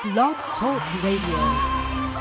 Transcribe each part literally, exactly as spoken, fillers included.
Blog Talk Radio.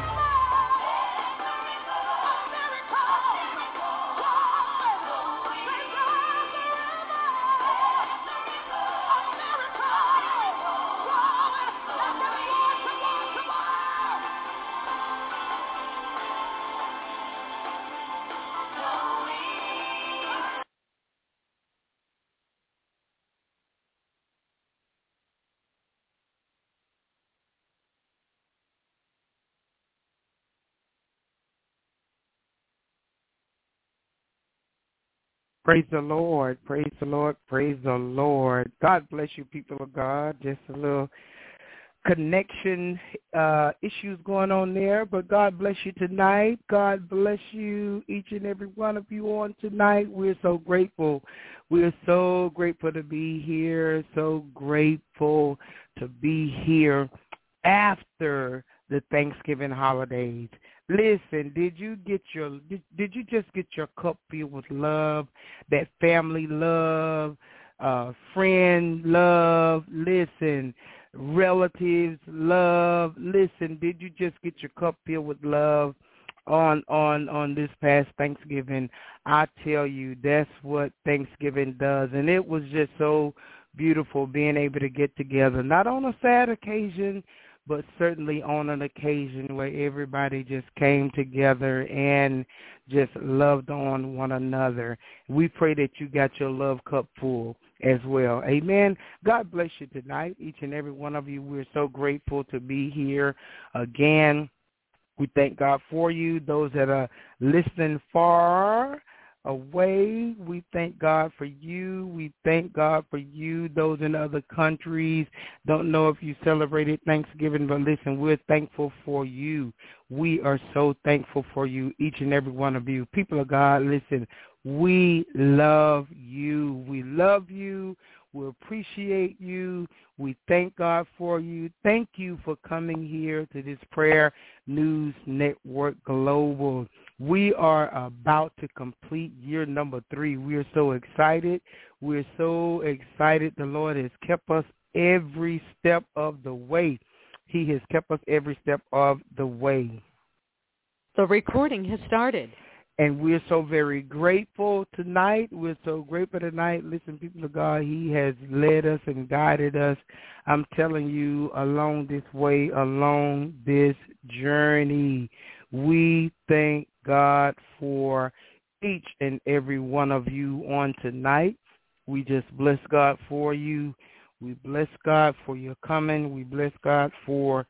Praise the Lord, praise the Lord, praise the Lord. God bless you, people of God. Just a little connection uh, issues going on there, but God bless you tonight. God bless you, each and every one of you on tonight. We're so grateful. We're so grateful to be here, so grateful to be here after the Thanksgiving holidays. Listen, did you get your did, did you just get your cup filled with love, that family love, uh, friend love, listen, relatives love, listen, did you just get your cup filled with love on on on this past Thanksgiving? I tell you, that's what Thanksgiving does, and it was just so beautiful being able to get together, not on a sad occasion, but certainly on an occasion where everybody just came together and just loved on one another. We pray that you got your love cup full as well. Amen. God bless you tonight, each and every one of you. We're so grateful to be here again. We thank God for you, those that are listening far away. We thank God for you. We thank God for you, those in other countries. Don't know if you celebrated Thanksgiving, but listen, we're thankful for you. We are so thankful for you, each and every one of you. People of God, listen, we love you. We love you. We appreciate you. We thank God for you. Thank you for coming here to this Prayer News Network Global. We are about to complete year number three. We are so excited. We're so excited. The Lord has kept us every step of the way. He has kept us every step of the way. The recording has started. And we're so very grateful tonight. We're so grateful tonight. Listen, people of God, he has led us and guided us. I'm telling you, along this way, along this journey, we thank God for each and every one of you on tonight. We just bless God for you. We bless God for your coming. We bless God for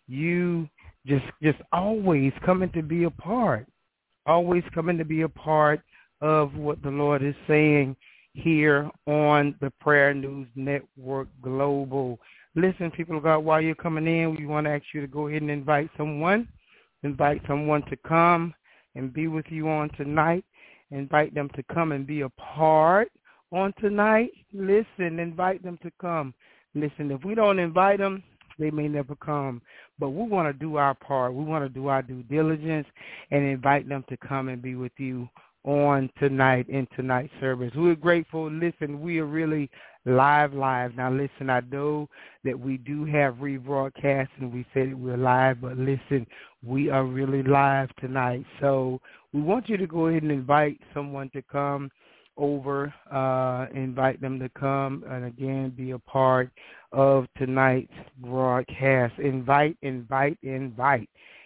you just just always coming to be a part. Always coming to be a part of what the Lord is saying here on the Prayer News Network Global. Listen, people of God, while you're coming in, we want to ask you to go ahead and invite someone. Invite someone to come and be with you on tonight. Invite them to come and be a part on tonight. Listen, invite them to come. Listen, if we don't invite them, they may never come. But we want to do our part. We want to do our due diligence and invite them to come and be with you on tonight in tonight's service. We're grateful. Listen, we are really live, live. Now, listen, I know that we do have rebroadcast and we said we're live, but listen, we are really live tonight. So we want you to go ahead and invite someone to come over, uh, invite them to come and, again, be a part of tonight's broadcast. Invite, invite, invite.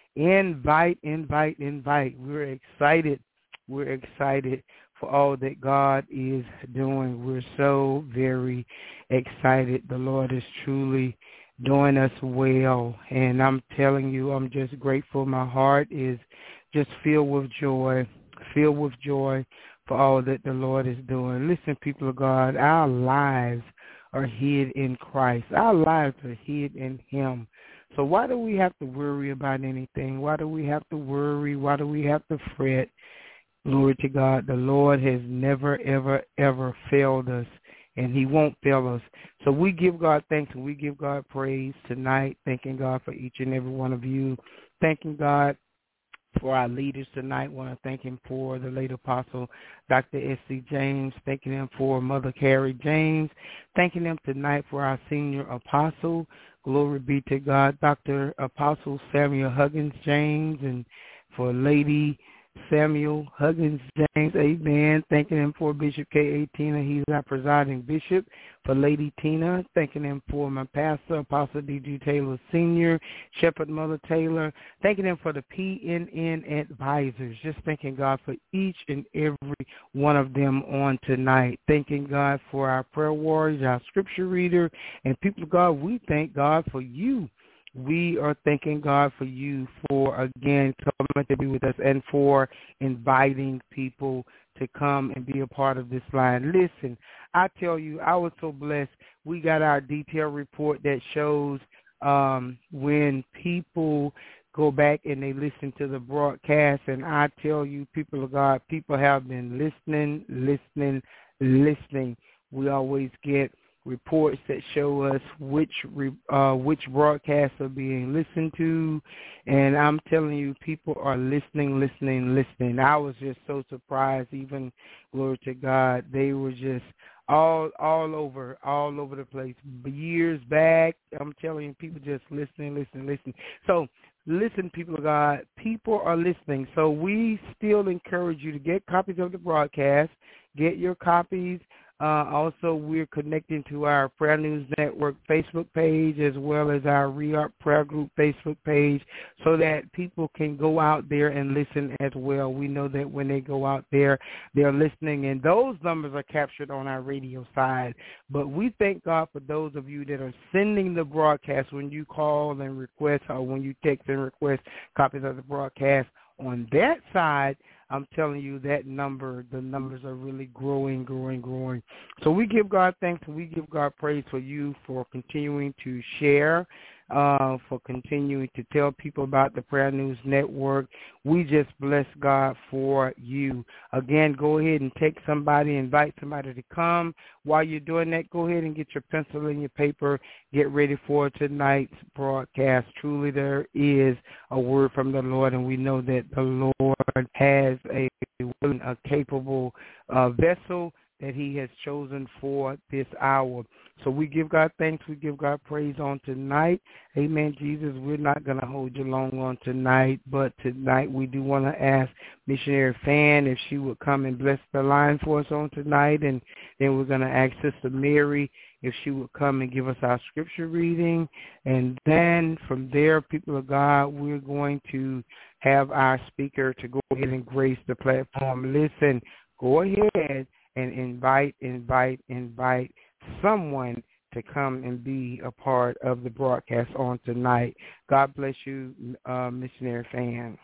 Invite, invite, invite. We're excited. We're excited for all that God is doing. We're so very excited. The Lord is truly doing us well. And I'm telling you, I'm just grateful. My heart is just filled with joy, filled with joy for all that the Lord is doing. Listen, people of God, our lives are hid in Christ. Our lives are hid in him. So why do we have to worry about anything? Why do we have to worry? Why do we have to fret? Glory to God. The Lord has never, ever, ever failed us, and he won't fail us. So we give God thanks and we give God praise tonight, thanking God for each and every one of you, thanking God for our leaders tonight. Want to thank him for the late apostle, Doctor S C James, thanking him for Mother Carrie James, thanking him tonight for our senior apostle, Glory be to God. Doctor Apostle Samuel Huggins James, and for Lady Samuel Huggins James, amen. Thanking him for Bishop K A. Tina. He's our presiding bishop. For Lady Tina, thanking him for my pastor, Apostle D G. Taylor Senior, Shepherd Mother Taylor. Thanking him for the P N N advisors. Just thanking God for each and every one of them on tonight. Thanking God for our prayer warriors, our scripture reader, and people of God, we thank God for you. We are thanking God for you for, again, coming to be with us and for inviting people to come and be a part of this line. Listen, I tell you, I was so blessed. We got our detailed report that shows um, when people go back and they listen to the broadcast, and I tell you, people of God, people have been listening, listening, listening. We always get reports that show us which uh, which broadcasts are being listened to, and I'm telling you, people are listening, listening, listening. I was just so surprised. Even, glory to God, they were just all all over, all over the place. Years back, I'm telling you, people just listening, listening, listening. So listen, people of God, people are listening. So we still encourage you to get copies of the broadcast, get your copies. Uh, also, we're connecting to our Prayer News Network Facebook page as well as our Re-Arc Prayer Group Facebook page so that people can go out there and listen as well. We know that when they go out there, they're listening, and those numbers are captured on our radio side. But we thank God for those of you that are sending the broadcast when you call and request or when you text and request copies of the broadcast. On that side, I'm telling you that number, the numbers are really growing, growing, growing. So we give God thanks and we give God praise for you for continuing to share, uh, for continuing to tell people about the Prayer News Network. We just bless God for you. Again, go ahead and take somebody, invite somebody to come. While you're doing that, go ahead and get your pencil and your paper. Get ready for tonight's broadcast. Truly there is a word from the Lord, and we know that the Lord has a willing, a capable uh, vessel that he has chosen for this hour. So we give God thanks. We give God praise on tonight. Amen, Jesus. We're not going to hold you long on tonight, but tonight we do want to ask Missionary Fan if she would come and bless the line for us on tonight, and then we're going to ask Sister Mary if she would come and give us our scripture reading. And then from there, people of God, we're going to have our speaker to go ahead and grace the platform. Listen, go ahead and invite, invite, invite someone to come and be a part of the broadcast on tonight. God bless you, uh, Missionary Fan.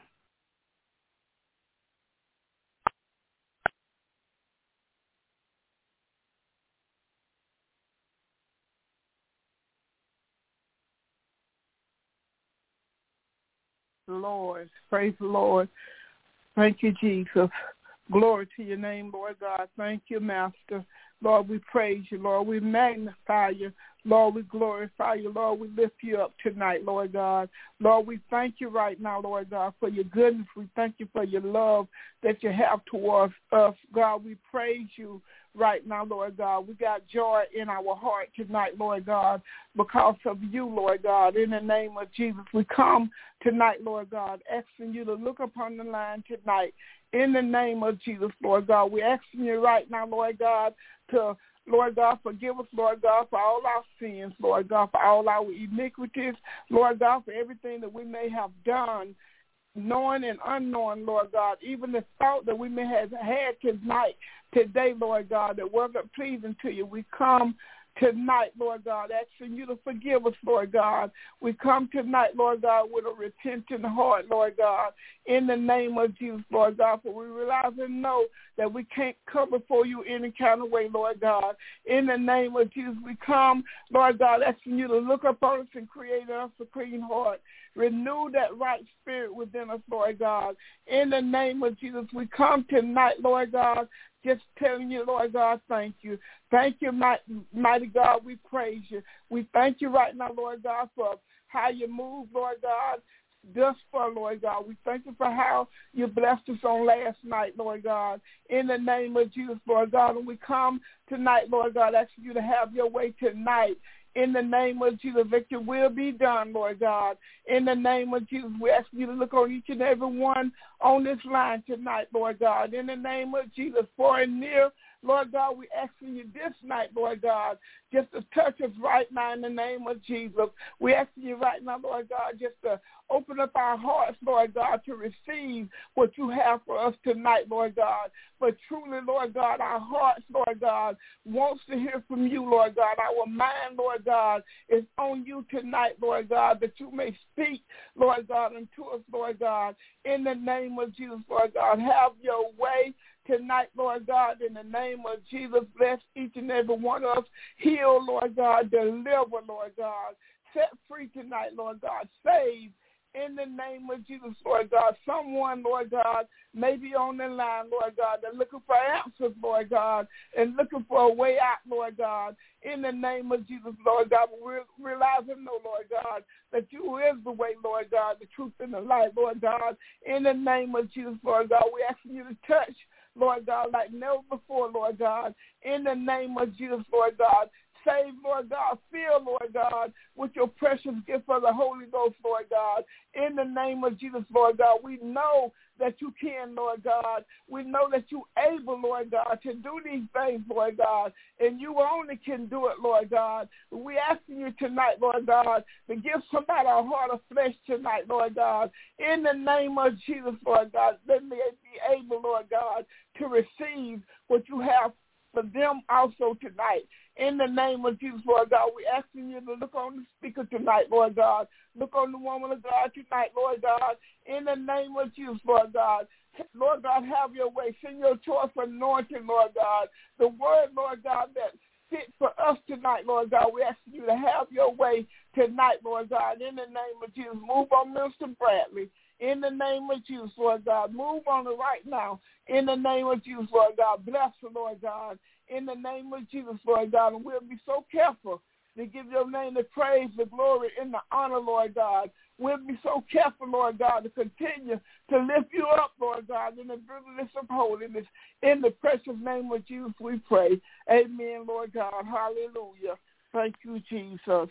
Lord, praise the Lord. Thank you, Jesus. Glory to your name, Lord God. Thank you, Master. Lord, we praise you, Lord. We magnify you. Lord, we glorify you. Lord, we lift you up tonight, Lord God. Lord, we thank you right now, Lord God, for your goodness. We thank you for your love that you have towards us. God, we praise you right now, Lord God. We got joy in our heart tonight, Lord God, because of you, Lord God. In the name of Jesus, we come tonight, Lord God, asking you to look upon the line tonight. In the name of Jesus, Lord God, we're asking you right now, Lord God, to, Lord God, forgive us, Lord God, for all our sins, Lord God, for all our iniquities, Lord God, for everything that we may have done, knowing and unknowing, Lord God, even the thought that we may have had tonight, today, Lord God, that wasn't pleasing to you. We come tonight, Lord God, asking you to forgive us, Lord God. We come tonight, Lord God, with a repentant heart, Lord God, in the name of Jesus, Lord God, for we realize and know that we can't come before you any kind of way, Lord God. In the name of Jesus, we come, Lord God, asking you to look upon us and create us a clean heart. Renew that right spirit within us, Lord God. In the name of Jesus, we come tonight, Lord God, just telling you, Lord God, thank you. Thank you, mighty God. We praise you. We thank you right now, Lord God, for how you move, Lord God, thus far, Lord God. We thank you for how you blessed us on last night, Lord God. In the name of Jesus, Lord God, and we come tonight, Lord God, asking you to have your way tonight. In the name of Jesus, that your will be done, Lord God. In the name of Jesus, we ask you to look on each and every one on this line tonight, Lord God. In the name of Jesus, far and near, Lord God, we asking you this night, Lord God, just to touch us right now in the name of Jesus. We asking you right now, Lord God, just to open up our hearts, Lord God, to receive what you have for us tonight, Lord God. But truly, Lord God, our hearts, Lord God, wants to hear from you, Lord God. Our mind, Lord God, is on you tonight, Lord God, that you may speak, Lord God, unto us, Lord God. In the name of Jesus, Lord God, have your way tonight, Lord God, in the name of Jesus. Bless each and every one of us. Heal, Lord God. Deliver, Lord God. Set free tonight, Lord God. Save in the name of Jesus, Lord God. Someone, Lord God, may be on the line, Lord God. They're looking for answers, Lord God, and looking for a way out, Lord God. In the name of Jesus, Lord God, we realize and know, Lord God, that you is the way, Lord God, the truth and the light, Lord God. In the name of Jesus, Lord God, we asking you to touch, Lord God, like never before, Lord God. In the name of Jesus, Lord God. Save, Lord God. Fill, Lord God, with your precious gift of the Holy Ghost, Lord God. In the name of Jesus, Lord God, we know that you can, Lord God. We know that you're able, Lord God, to do these things, Lord God, and you only can do it, Lord God. We asking you tonight, Lord God, to give somebody a heart of flesh tonight, Lord God. In the name of Jesus, Lord God, let me be able, Lord God, to receive what you have for them also tonight. In the name of Jesus, Lord God, we asking you to look on the speaker tonight, Lord God. Look on the woman of God tonight, Lord God. In the name of Jesus, Lord God. Lord God, have your way. Send your choice anointing, Lord God. The word, Lord God, that fit for us tonight, Lord God. We asking you to have your way tonight, Lord God. In the name of Jesus, move on Mister Bradley. In the name of Jesus, Lord God. Move on it right now. In the name of Jesus, Lord God. Bless the Lord God. In the name of Jesus, Lord God. And we'll be so careful to give your name the praise, the glory, and the honor, Lord God. We'll be so careful, Lord God, to continue to lift you up, Lord God, in the goodness of holiness. In the precious name of Jesus, we pray. Amen, Lord God. Hallelujah. Thank you, Jesus.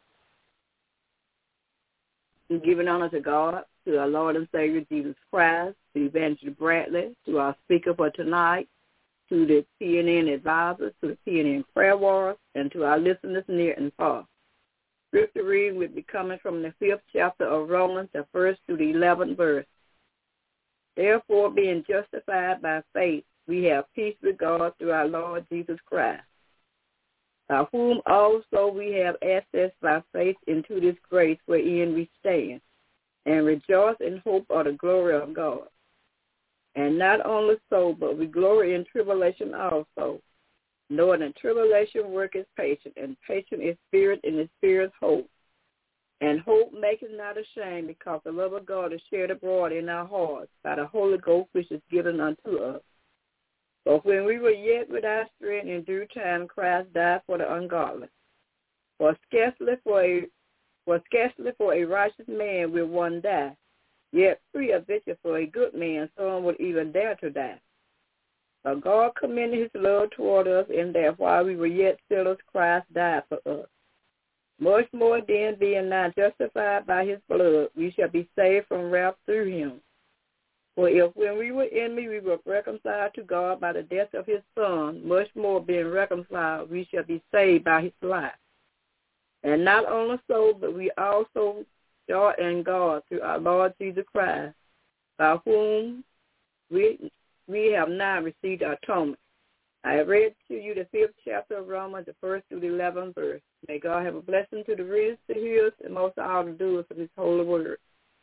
Giving honor to God, to our Lord and Savior Jesus Christ, to Evangelist Bradley, to our speaker for tonight, to the P N N advisors, to the P N N prayer warriors, and to our listeners near and far. Scripture reading will be coming from the fifth chapter of Romans, the first to the eleventh verse. Therefore, being justified by faith, we have peace with God through our Lord Jesus Christ, by whom also we have access by faith into this grace wherein we stand, and rejoice in hope of the glory of God. And not only so, but we glory in tribulation also, knowing that tribulation worketh patience, and patience is spirit, and the spirit's hope. And hope maketh not ashamed, because the love of God is shared abroad in our hearts by the Holy Ghost which is given unto us. But when we were yet without strength, in due time Christ died for the ungodly. For scarcely for a, for scarcely for a righteous man will one die, yet peradventure for a good man some would even dare to die. But God commended his love toward us, in that while we were yet sinners, Christ died for us. Much more then, being now justified by his blood, we shall be saved from wrath through him. For if when we were enemies, we were reconciled to God by the death of his Son, much more being reconciled, we shall be saved by his life. And not only so, but we also joy in God through our Lord Jesus Christ, by whom we we have now received atonement. I have read to you the fifth chapter of Romans, the first through the eleventh verse. May God have a blessing to the readers, the hearers, and most of all the doers of his holy word.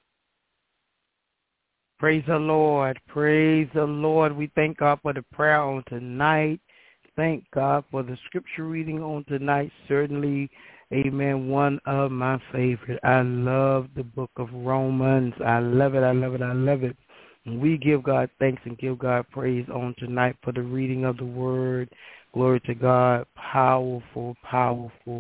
Praise the Lord. Praise the Lord. We thank God for the prayer on tonight. Thank God for the scripture reading on tonight. Certainly, amen, one of my favorite. I love the book of Romans. I love it. I love it. I love it. And we give God thanks and give God praise on tonight for the reading of the word. Glory to God. Powerful, powerful,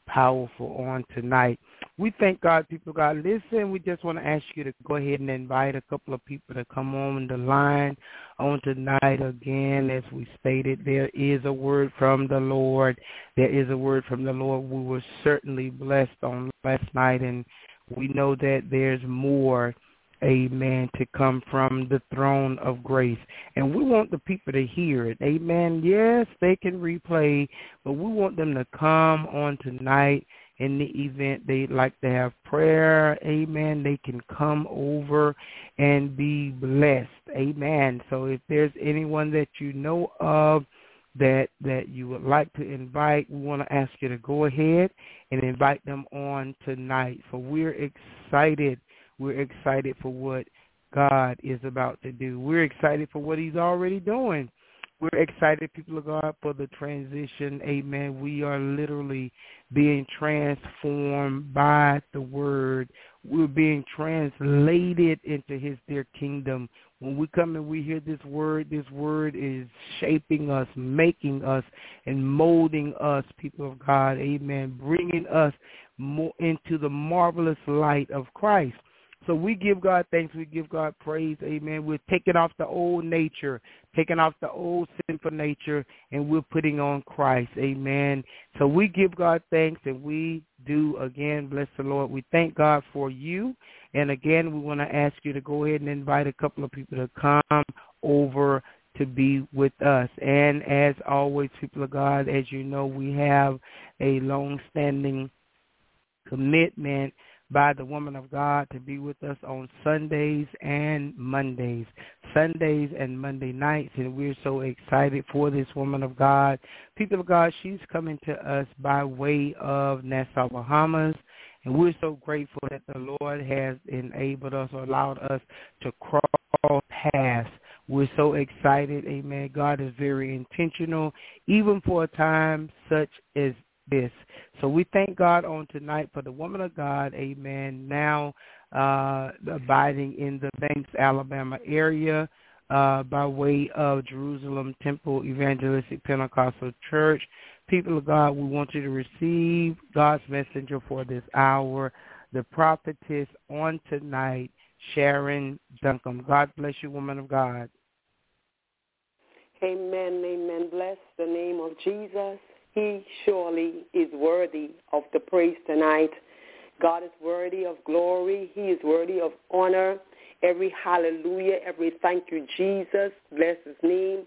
powerful on tonight. We thank God, people of God. Listen, we just want to ask you to go ahead and invite a couple of people to come on the line on tonight. Again, as we stated, there is a word from the Lord. There is a word from the Lord. We were certainly blessed on last night, and we know that there's more, amen, to come from the throne of grace. And we want the people to hear it, amen. Yes, they can replay, but we want them to come on tonight. In the event they'd like to have prayer, amen, they can come over and be blessed, amen. So if there's anyone that you know of that that you would like to invite, we want to ask you to go ahead and invite them on tonight. So we're excited. We're excited for what God is about to do. We're excited for what he's already doing. We're excited, people of God, for the transition. Amen. We are literally being transformed by the word. We're being translated into his dear kingdom. When we come and we hear this word, this word is shaping us, making us, and molding us, people of God. Amen. Bringing us more into the marvelous light of Christ. So we give God thanks. We give God praise. Amen. We're taking off the old nature, taking off the old sinful nature, and we're putting on Christ. Amen. So we give God thanks, and we do, again, bless the Lord. We thank God for you. And, again, we want to ask you to go ahead and invite a couple of people to come over to be with us. And, as always, people of God, as you know, we have a long-standing commitment by the woman of God to be with us on Sundays and Mondays, Sundays and Monday nights, and we're so excited for this woman of God. People of God, she's coming to us by way of Nassau, Bahamas, and we're so grateful that the Lord has enabled us or allowed us to cross paths. We're so excited, amen. God is very intentional, even for a time such as this. So we thank God on tonight for the woman of God, amen, now uh, abiding in the Banks, Alabama area uh, by way of Jerusalem Temple Evangelistic Pentecostal Church. People of God, we want you to receive God's messenger for this hour, the prophetess on tonight, Sharon Duncombe. God bless you, woman of God. Amen, amen. Bless the name of Jesus. He surely is worthy of the praise tonight. God is worthy of glory. He is worthy of honor. Every hallelujah, every thank you, Jesus. Bless his name.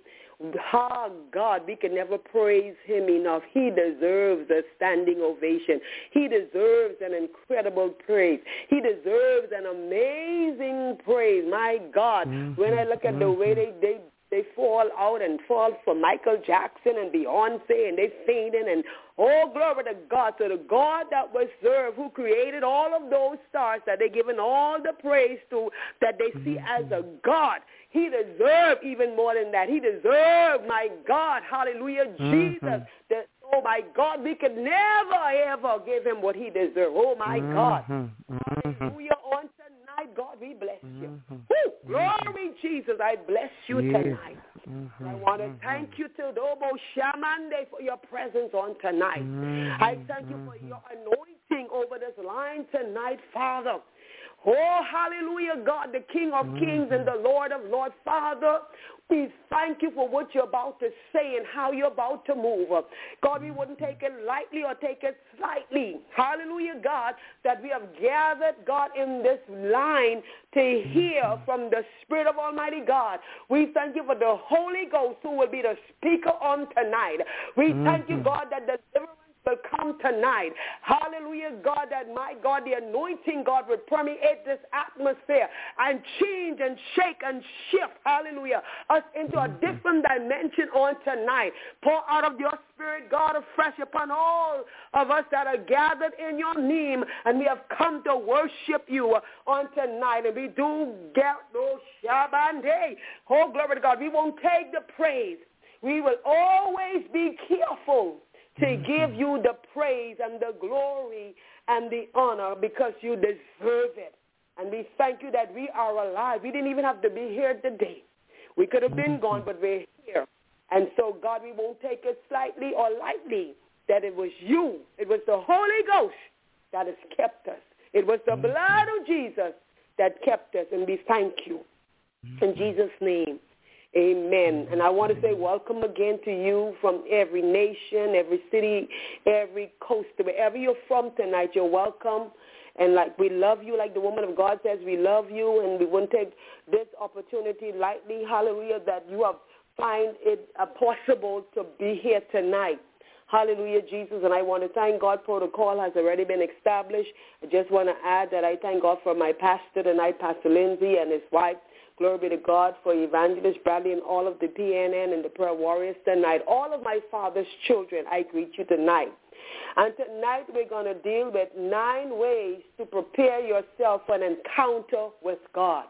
Oh, God, we can never praise him enough. He deserves a standing ovation. He deserves an incredible praise. He deserves an amazing praise. My God, mm-hmm. when I look at the way they, they They fall out and fall for Michael Jackson and Beyonce, and they fainting, and oh, glory to God, to the God that was served, who created all of those stars that they're giving all the praise to, that they see as a God. He deserved even more than that. He deserved, my God, hallelujah, mm-hmm. Jesus. That, oh, my God, we could never, ever give him what he deserved. Oh, my mm-hmm. God. Mm-hmm. Hallelujah. On tonight, God, we bless you. Mm-hmm. Woo, glory, Jesus, I bless you yes. tonight. Mm-hmm. I want to mm-hmm. thank you, Tildobo Shamande, for your presence on tonight. Mm-hmm. I thank you for your anointing over this line tonight, Father. Oh, hallelujah, God, the King of mm-hmm. kings and the Lord of lords. Father, we thank you for what you're about to say and how you're about to move. God, we wouldn't take it lightly or take it slightly. Hallelujah, God, that we have gathered, God, in this line to hear from the Spirit of Almighty God. We thank you for the Holy Ghost who will be the speaker on tonight. We mm-hmm. thank you, God, that the deliverance will come tonight. Hallelujah, God, that my God, the anointing, God, will permeate this atmosphere and change and shake and shift, hallelujah, us into a different dimension on tonight. Pour out of your Spirit, God, afresh upon all of us that are gathered in your name, and we have come to worship you on tonight. And we do get those Shabbat. Oh, glory to God. We won't take the praise. We will always be careful to give you the praise and the glory and the honor because you deserve it. And we thank you that we are alive. We didn't even have to be here today. We could have been gone, but we're here. And so, God, we won't take it slightly or lightly. that it was you, it was the Holy Ghost that has kept us. It was the blood of Jesus that kept us, and we thank you. In Jesus' name, amen. And I want to say welcome again to you from every nation, every city, every coast, wherever you're from tonight, you're welcome. And like we love you, like the woman of God says, we love you, and we won't take this opportunity lightly, hallelujah, that you have find it uh, possible to be here tonight. Hallelujah, Jesus. And I want to thank God. Protocol has already been established. I just want to add that I thank God for my pastor tonight, Pastor Lindsay, and his wife. Glory be to God for Evangelist Bradley and all of the P N N and the prayer warriors tonight. All of my father's children, I greet you tonight. And tonight we're going to deal with nine ways to prepare yourself for an encounter with God.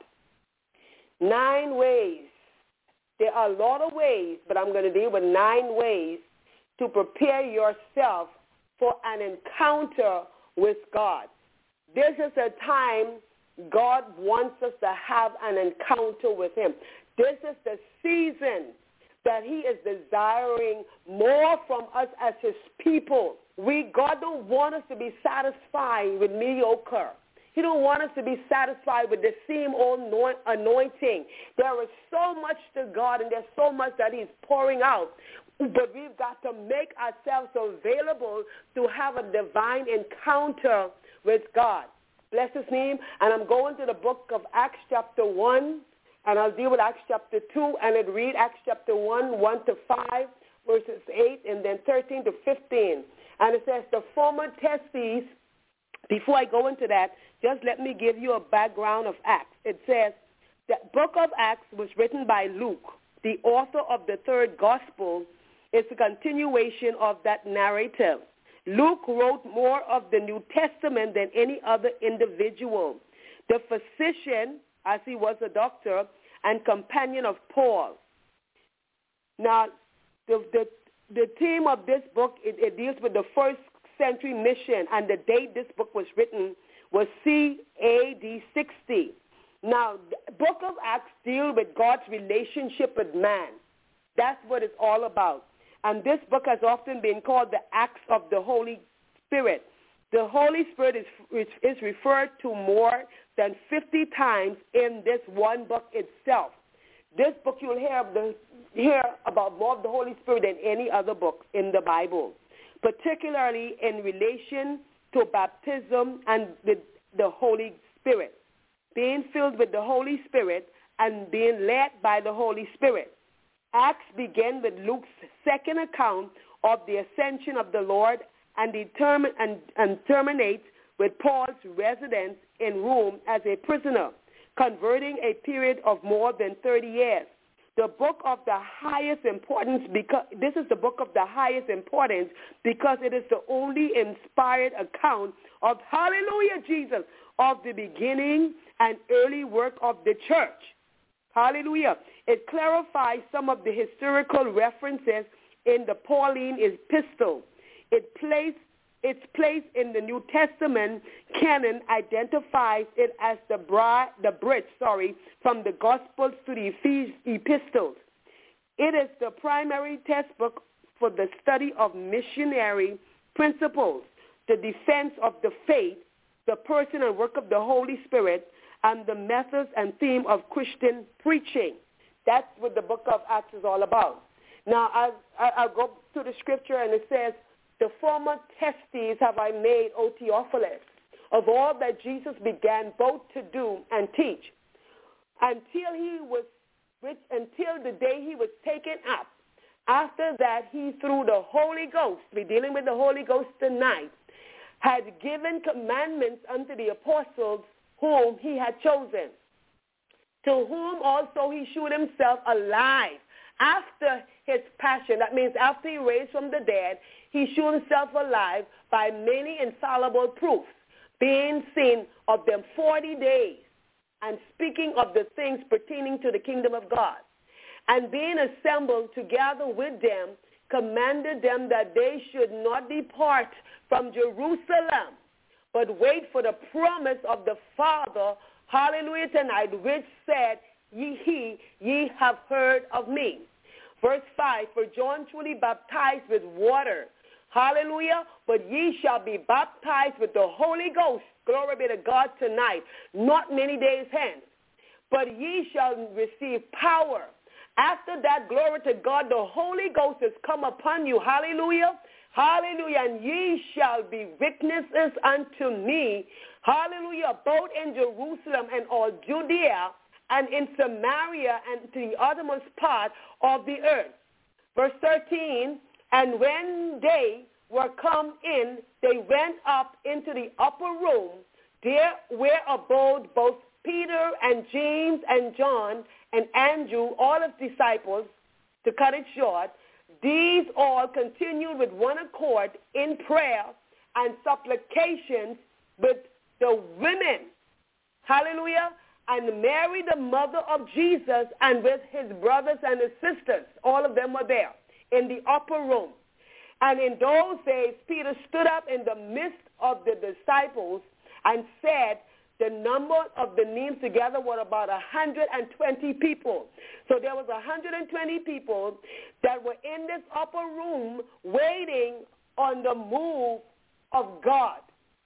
Nine ways. There are a lot of ways, but I'm going to deal with nine ways to prepare yourself for an encounter with God. This is a time God wants us to have an encounter with him. This is the season that he is desiring more from us as his people. We, God don't want us to be satisfied with mediocre. He don't want us to be satisfied with the same old anointing. There is so much to God, and there's so much that he's pouring out. But we've got to make ourselves available to have a divine encounter with God. Bless his name. And I'm going to the book of Acts chapter one, and I'll deal with Acts chapter two, and it read Acts chapter one, one to five, verses eight, and then thirteen to fifteen. And it says, the former testes, before I go into that, just let me give you a background of Acts. It says, the book of Acts was written by Luke, the author of the third gospel. It's a continuation of that narrative. Luke wrote more of the New Testament than any other individual. The physician, as he was a doctor, and companion of Paul. Now, the, the, the theme of this book, it, it deals with the first century mission, and the date this book was written was C A D sixty. Now, the book of Acts deals with God's relationship with man. That's what it's all about. And this book has often been called the Acts of the Holy Spirit. The Holy Spirit is, is referred to more than fifty times in this one book itself. This book you'll hear, the, hear about more of the Holy Spirit than any other book in the Bible, particularly in relation to baptism and the, the Holy Spirit, being filled with the Holy Spirit and being led by the Holy Spirit. Acts begin with Luke's second account of the ascension of the Lord and, determine, and, and terminates with Paul's residence in Rome as a prisoner, converting a period of more than thirty years. The book of the highest importance, because this is the book of the highest importance because it is the only inspired account of, hallelujah, Jesus, of the beginning and early work of the church. Hallelujah. It clarifies some of the historical references in the Pauline epistle. It placed its place in the New Testament canon identifies it as the, bri- the bridge, sorry, from the Gospels to the epistles. It is the primary textbook for the study of missionary principles, the defense of the faith, the person and work of the Holy Spirit, and the methods and theme of Christian preaching. That's what the book of Acts is all about. Now, I, I, I'll go to the scripture, and it says, the former testes have I made, O Theophilus, of all that Jesus began both to do and teach, until he was, until the day he was taken up. After that, he, through the Holy Ghost, we're dealing with the Holy Ghost tonight, had given commandments unto the apostles whom he had chosen, to whom also he shewed himself alive after his passion. That means after he raised from the dead, he shewed himself alive by many infallible proofs, being seen of them forty days, and speaking of the things pertaining to the kingdom of God. And being assembled together with them, commanded them that they should not depart from Jerusalem, but wait for the promise of the Father, hallelujah, tonight, which said, ye, he, ye have heard of me. Verse five, for John truly baptized with water, Hallelujah. But ye shall be baptized with the Holy Ghost. Glory be to God tonight. Not many days hence. But ye shall receive power. After that, glory to God, the Holy Ghost has come upon you. Hallelujah. Hallelujah. And ye shall be witnesses unto me. Hallelujah. Both in Jerusalem and all Judea and in Samaria and to the uttermost part of the earth. Verse thirteen, and when they were come in, they went up into the upper room, there where abode both Peter and James and John and Andrew, all of disciples, to cut it short. These all continued with one accord in prayer and supplications with the women. Hallelujah. And Mary, the mother of Jesus, and with his brothers and his sisters. All of them were there in the upper room. And in those days, Peter stood up in the midst of the disciples and said, the number of the names together were about one hundred twenty people. So there was one hundred twenty people that were in this upper room waiting on the move of God.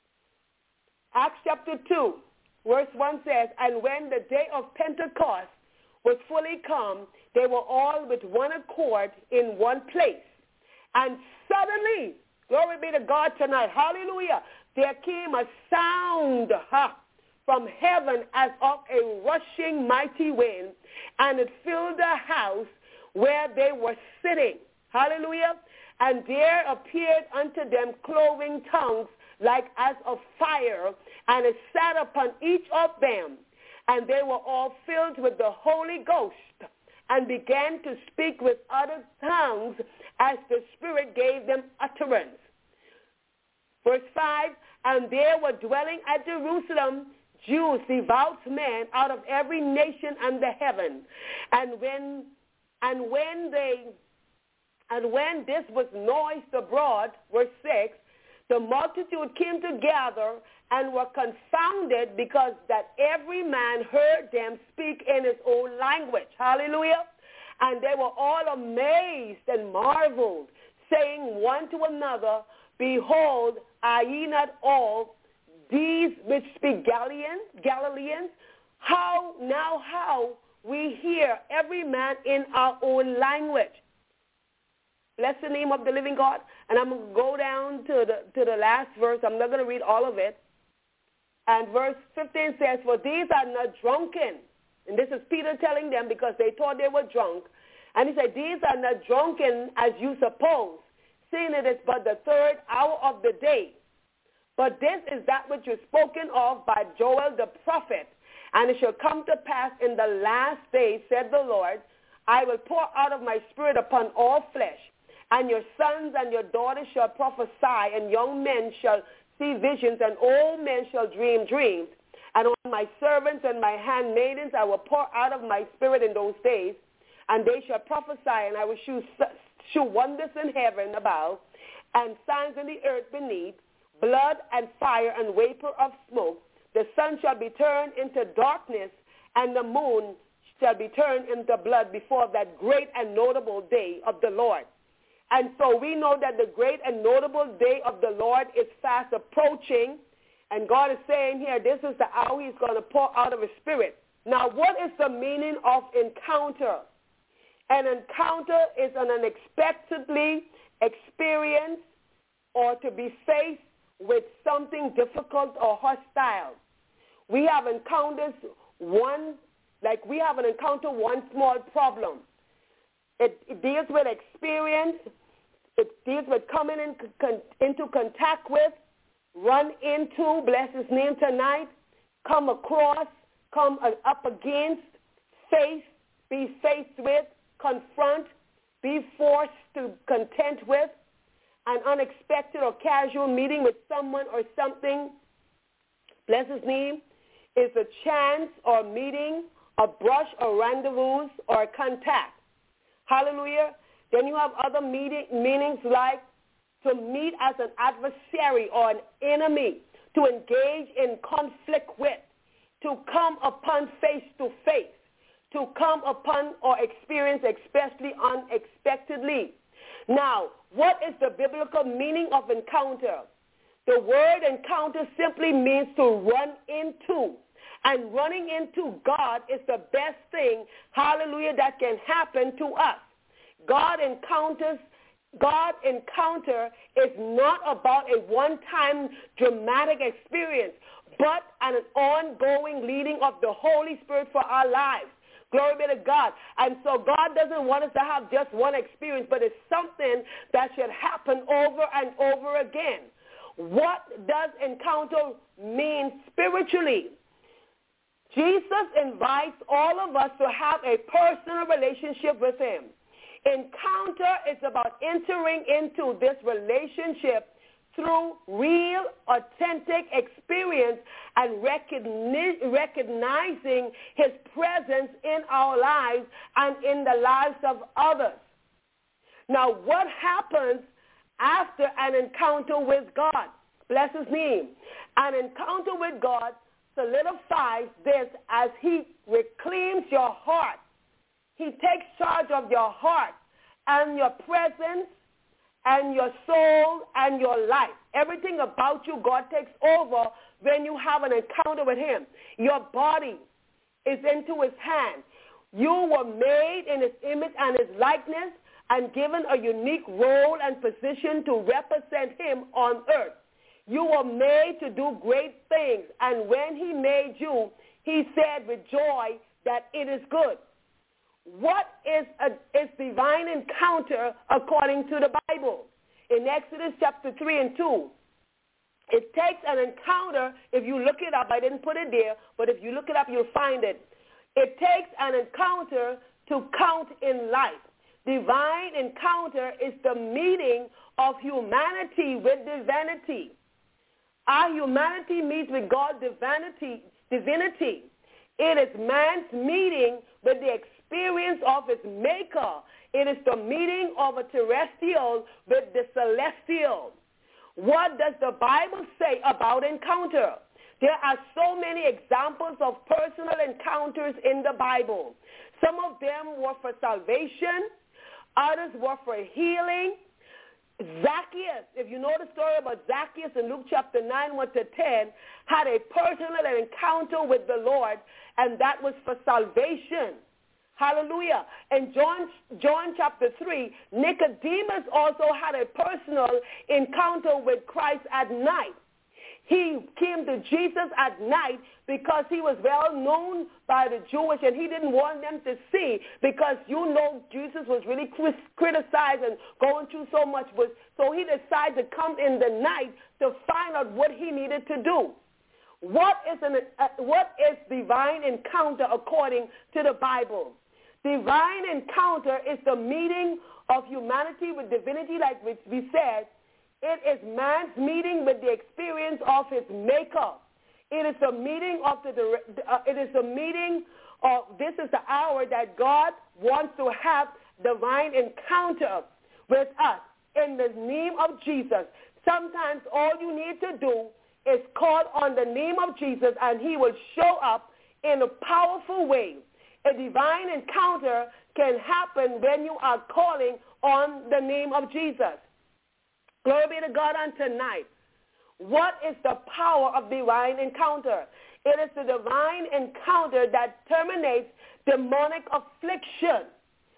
Acts chapter two, verse one says, and when the day of Pentecost was fully come, they were all with one accord in one place. And suddenly, glory be to God tonight, hallelujah, there came a sound, huh, from heaven as of a rushing mighty wind, and it filled the house where they were sitting. Hallelujah. And there appeared unto them cloven tongues like as of fire, and it sat upon each of them. And they were all filled with the Holy Ghost, and began to speak with other tongues as the Spirit gave them utterance. Verse five, and there were dwelling at Jerusalem Jews, devout men out of every nation under heaven. And when and when they and when this was noised abroad, verse six, the multitude came together and were confounded, because that every man heard them speak in his own language. Hallelujah. And they were all amazed and marveled, saying one to another, behold, are ye not all these which speak Galileans, Galileans? How now how we hear every man in our own language. Bless the name of the living God. And I'm going to go down to the to the last verse. I'm not going to read all of it. And verse fifteen says, for these are not drunken. And this is Peter telling them, because they thought they were drunk. And he said, these are not drunken as you suppose, seeing it is but the third hour of the day. But this is that which is spoken of by Joel the prophet. And it shall come to pass in the last days, said the Lord, I will pour out of my spirit upon all flesh. And your sons and your daughters shall prophesy, and young men shall see visions, and old men shall dream dreams. And on my servants and my handmaidens I will pour out of my spirit in those days, and they shall prophesy, and I will shew, shew wonders in heaven above, and signs in the earth beneath, blood and fire and vapor of smoke. The sun shall be turned into darkness, and the moon shall be turned into blood before that great and notable day of the Lord. And so we know that the great and notable day of the Lord is fast approaching. And God is saying here, this is the hour he's going to pour out of his spirit. Now, what is the meaning of encounter? An encounter is an unexpectedly experienced or to be faced with something difficult or hostile. We have encounters one, like we have an encounter one small problem. It, it deals with experience. It deals with coming in, con, into contact with, run into, bless his name tonight, come across, come up against, face, be faced with, confront, be forced to contend with, an unexpected or casual meeting with someone or something, bless his name, is a chance or meeting, a brush or rendezvous or a contact. Hallelujah. Then you have other meeting, meanings like to meet as an adversary or an enemy, to engage in conflict with, to come upon face to face, to come upon or experience especially unexpectedly. Now, what is the biblical meaning of encounter? The word encounter simply means to run into. And running into God is the best thing, hallelujah, that can happen to us. God encounters, God encounter is not about a one-time dramatic experience, but an ongoing leading of the Holy Spirit for our lives. Glory be to God. And so God doesn't want us to have just one experience, but it's something that should happen over and over again. What does encounter mean spiritually? Jesus invites all of us to have a personal relationship with him. Encounter is about entering into this relationship through real, authentic experience and recogni- recognizing his presence in our lives and in the lives of others. Now, what happens after an encounter with God? Bless his name. An encounter with God solidifies this as he reclaims your heart. He takes charge of your heart and your presence and your soul and your life. Everything about you, God takes over when you have an encounter with him. Your body is into his hand. You were made in his image and his likeness and given a unique role and position to represent him on earth. You were made to do great things, and when he made you, he said with joy that it is good. What is a is divine encounter according to the Bible? In Exodus chapter three and two, it takes an encounter. If you look it up, I didn't put it there, but if you look it up, you'll find it. It takes an encounter to count in life. Divine encounter is the meeting of humanity with divinity. Our humanity meets with God's divinity. divinity. It is man's meeting with the experience of his maker. It is the meeting of a terrestrial with the celestial. What does the Bible say about encounter? There are so many examples of personal encounters in the Bible. Some of them were for salvation. Others were for healing. Zacchaeus, if you know the story about Zacchaeus in Luke chapter nine, one to ten, had a personal encounter with the Lord, and that was for salvation. Hallelujah. In John, John chapter three, Nicodemus also had a personal encounter with Christ at night. He came to Jesus at night because he was well known by the Jewish, and he didn't want them to see, because you know Jesus was really criticized and going through so much. So he decided to come in the night to find out what he needed to do. What is, an, uh, what is divine encounter according to the Bible? Divine encounter is the meeting of humanity with divinity, like we said. It is man's meeting with the experience of his maker. It is a meeting of the, uh, it is a meeting of, this is the hour that God wants to have divine encounter with us in the name of Jesus. Sometimes all you need to do is call on the name of Jesus, and he will show up in a powerful way. A divine encounter can happen when you are calling on the name of Jesus. Glory be to God on tonight. What is the power of divine encounter? It is the divine encounter that terminates demonic affliction,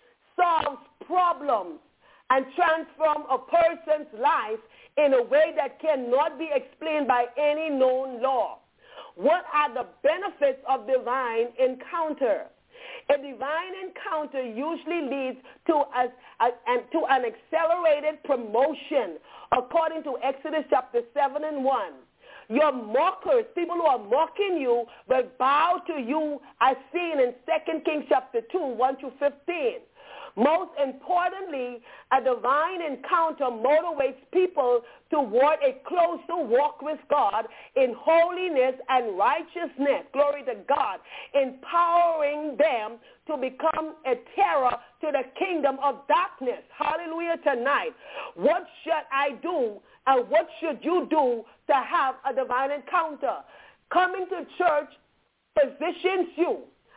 solves problems, and transforms a person's life in a way that cannot be explained by any known law. What are the benefits of divine encounter? A divine encounter usually leads to, a, a, an, to an accelerated promotion, according to Exodus chapter seven and one. Your mockers, people who are mocking you, will bow to you, as seen in Second Kings chapter two, one to fifteen. Most importantly, a divine encounter motivates people toward a closer walk with God in holiness and righteousness. Glory to God. Empowering them to become a terror to the kingdom of darkness. Hallelujah tonight. What should I do and what should you do to have a divine encounter? Coming to church positions you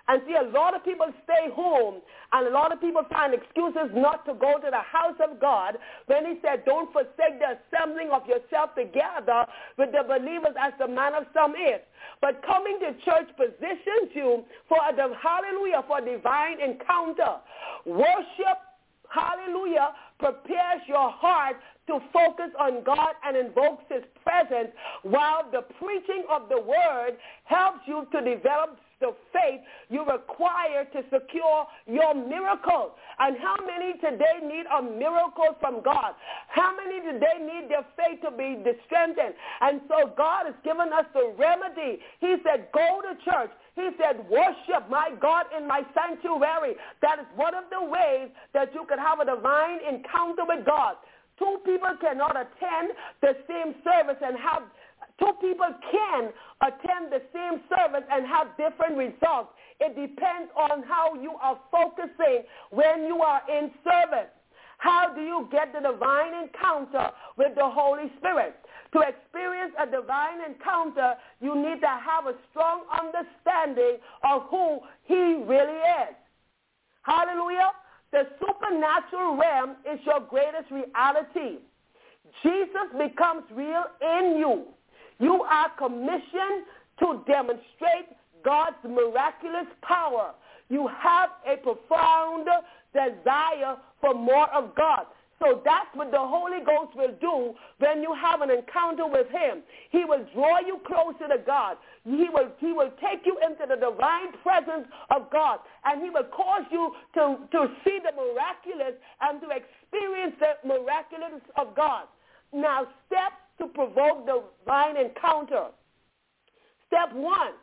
And see, a lot of people stay home, and a lot of people find excuses not to go to the house of God when he said, don't forsake the assembling of yourself together with the believers as the man of some is. But coming to church positions you for a, hallelujah, for divine encounter. Worship, hallelujah, prepares your heart to focus on God and invokes his presence, while the preaching of the word helps you to develop the faith you require to secure your miracle. And how many today need a miracle from God? How many today need their faith to be strengthened? And so God has given us the remedy. He said, go to church. He said, worship my God in my sanctuary. That is one of the ways that you can have a divine encounter with God. Two people cannot attend the same service and have Two people can attend the same service and have different results. It depends on how you are focusing when you are in service. How do you get the divine encounter with the Holy Spirit? To experience a divine encounter, you need to have a strong understanding of who he really is. Hallelujah. The supernatural realm is your greatest reality. Jesus becomes real in you. You are commissioned to demonstrate God's miraculous power. You have a profound desire for more of God. So that's what the Holy Ghost will do when you have an encounter with him. He will draw you closer to God. He will, he will take you into the divine presence of God, and he will cause you to, to see the miraculous and to experience the miraculous of God. Now, steps to provoke the divine encounter. Step one,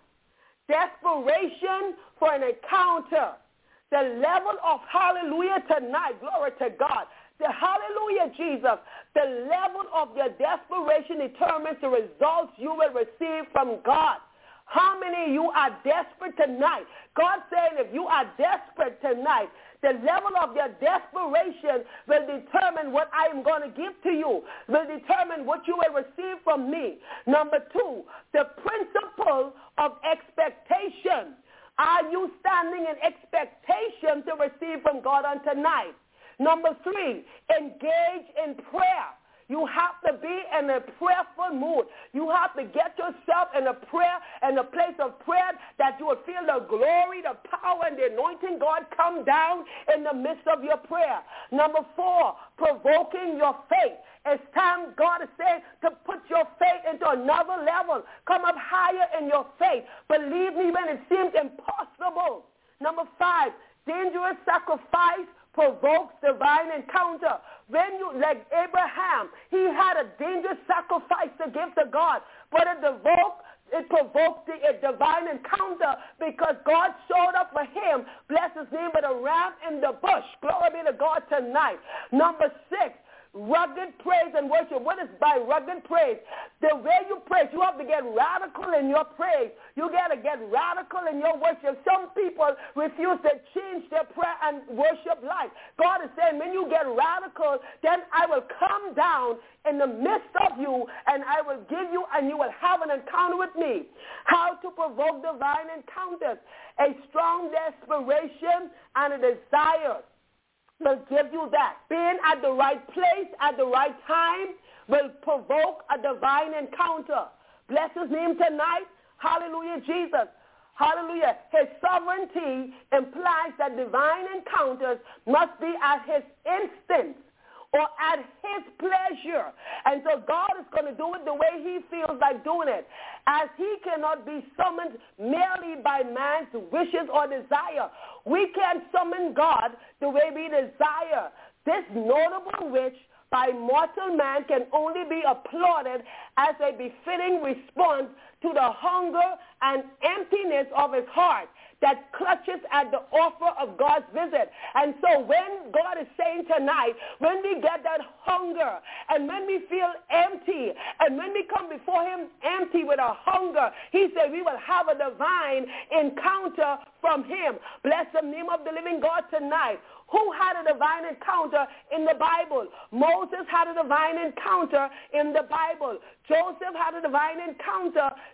desperation for an encounter. The level of hallelujah tonight, glory to God. The hallelujah, Jesus, the level of your desperation determines the results you will receive from God. How many of you are desperate tonight? God saying if you are desperate tonight, the level of your desperation will determine what I am going to give to you, will determine what you will receive from me. Number two, the principle of expectation. Are you standing in expectation to receive from God on tonight? Number three, engage in prayer. You have to be in a prayerful mood. You have to get yourself in a prayer, in a place of prayer that you will feel the glory, the power, and the anointing God come down in the midst of your prayer. Number four, provoking your faith. It's time, God is saying, to put your faith into another level. Come up higher in your faith. Believe me when it seems impossible. Number five, dangerous sacrifice provokes divine encounter. When you, like Abraham, he had a dangerous sacrifice to give to God, but it provoked, it provoked the a divine encounter because God showed up for him, bless his name, with a ram in the bush. Glory be to God tonight. Number six, rugged praise and worship. What is by rugged praise? The way you praise, you have to get radical in your praise. You got to get radical in your worship. Some people refuse to change their prayer and worship life. God is saying, when you get radical, then I will come down in the midst of you, and I will give you, and you will have an encounter with me. How to provoke divine encounters? A strong desperation and a desire will give you that. Being at the right place at the right time will provoke a divine encounter. Bless his name tonight. Hallelujah, Jesus. Hallelujah. His sovereignty implies that divine encounters must be at his instance or at his pleasure. And so God is going to do it the way he feels like doing it, as he cannot be summoned merely by man's wishes or desire. We can't summon God the way we desire. This notable wish by mortal man can only be applauded as a befitting response to the hunger and emptiness of his heart that clutches at the offer of God's visit. And so when God is saying tonight, when we get that hunger and when we feel empty and when we come before him empty with a hunger, he said we will have a divine encounter from him. Bless the name of the living God tonight. Who had a divine encounter in the Bible? Moses had a divine encounter in the Bible. Joseph had a divine encounter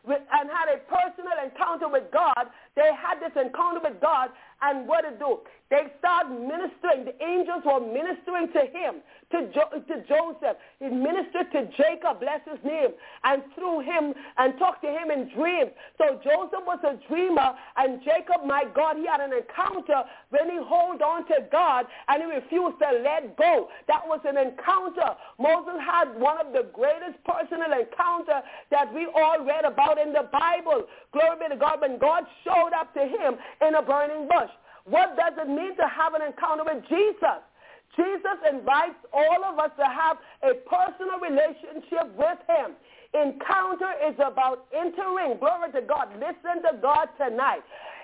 with, and had a personal encounter with God. They had this encounter with God, and what did they do? They started ministering. The angels were ministering to him, to, jo- to Joseph. He ministered to Jacob, bless his name, and through him, and talked to him in dreams. So Joseph was a dreamer, and Jacob, my God, he had an encounter when he held on to God, and he refused to let go. That was an encounter. Moses had one of the greatest personal encounters that we all read about in the Bible. Glory be to God, when God showed up to him in a burning bush. What does it mean to have an encounter with Jesus? Jesus invites all of us to have a personal relationship with him. Encounter is about entering. Glory to God. Listen to God tonight.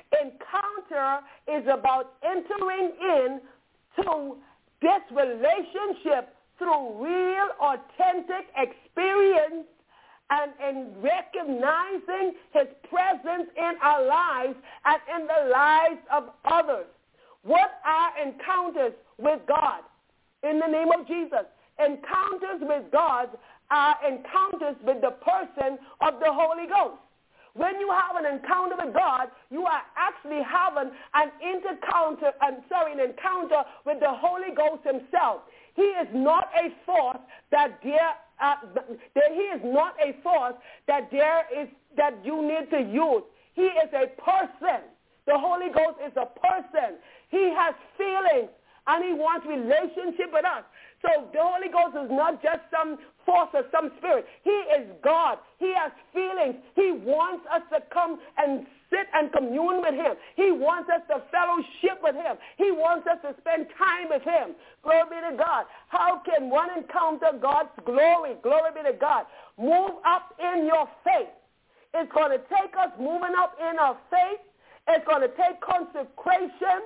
Encounter is about entering in to this relationship through real, authentic experience and in recognizing his presence in our lives and in the lives of others. What are encounters with God? In the name of Jesus. Encounters with God are encounters with the person of the Holy Ghost. When you have an encounter with God, you are actually having an encounter, I'm sorry, an encounter with the Holy Ghost himself. He is not a force that there, uh, that he is not a force that there is that you need to use. He is a person. The Holy Ghost is a person. He has feelings, and he wants relationship with us. So the Holy Ghost is not just some force or some spirit. He is God. He has feelings. He wants us to come and sit and commune with him. He wants us to fellowship with him. He wants us to spend time with him. Glory be to God. How can one encounter God's glory? Glory be to God. Move up in your faith. It's going to take us moving up in our faith. It's going to take consecration,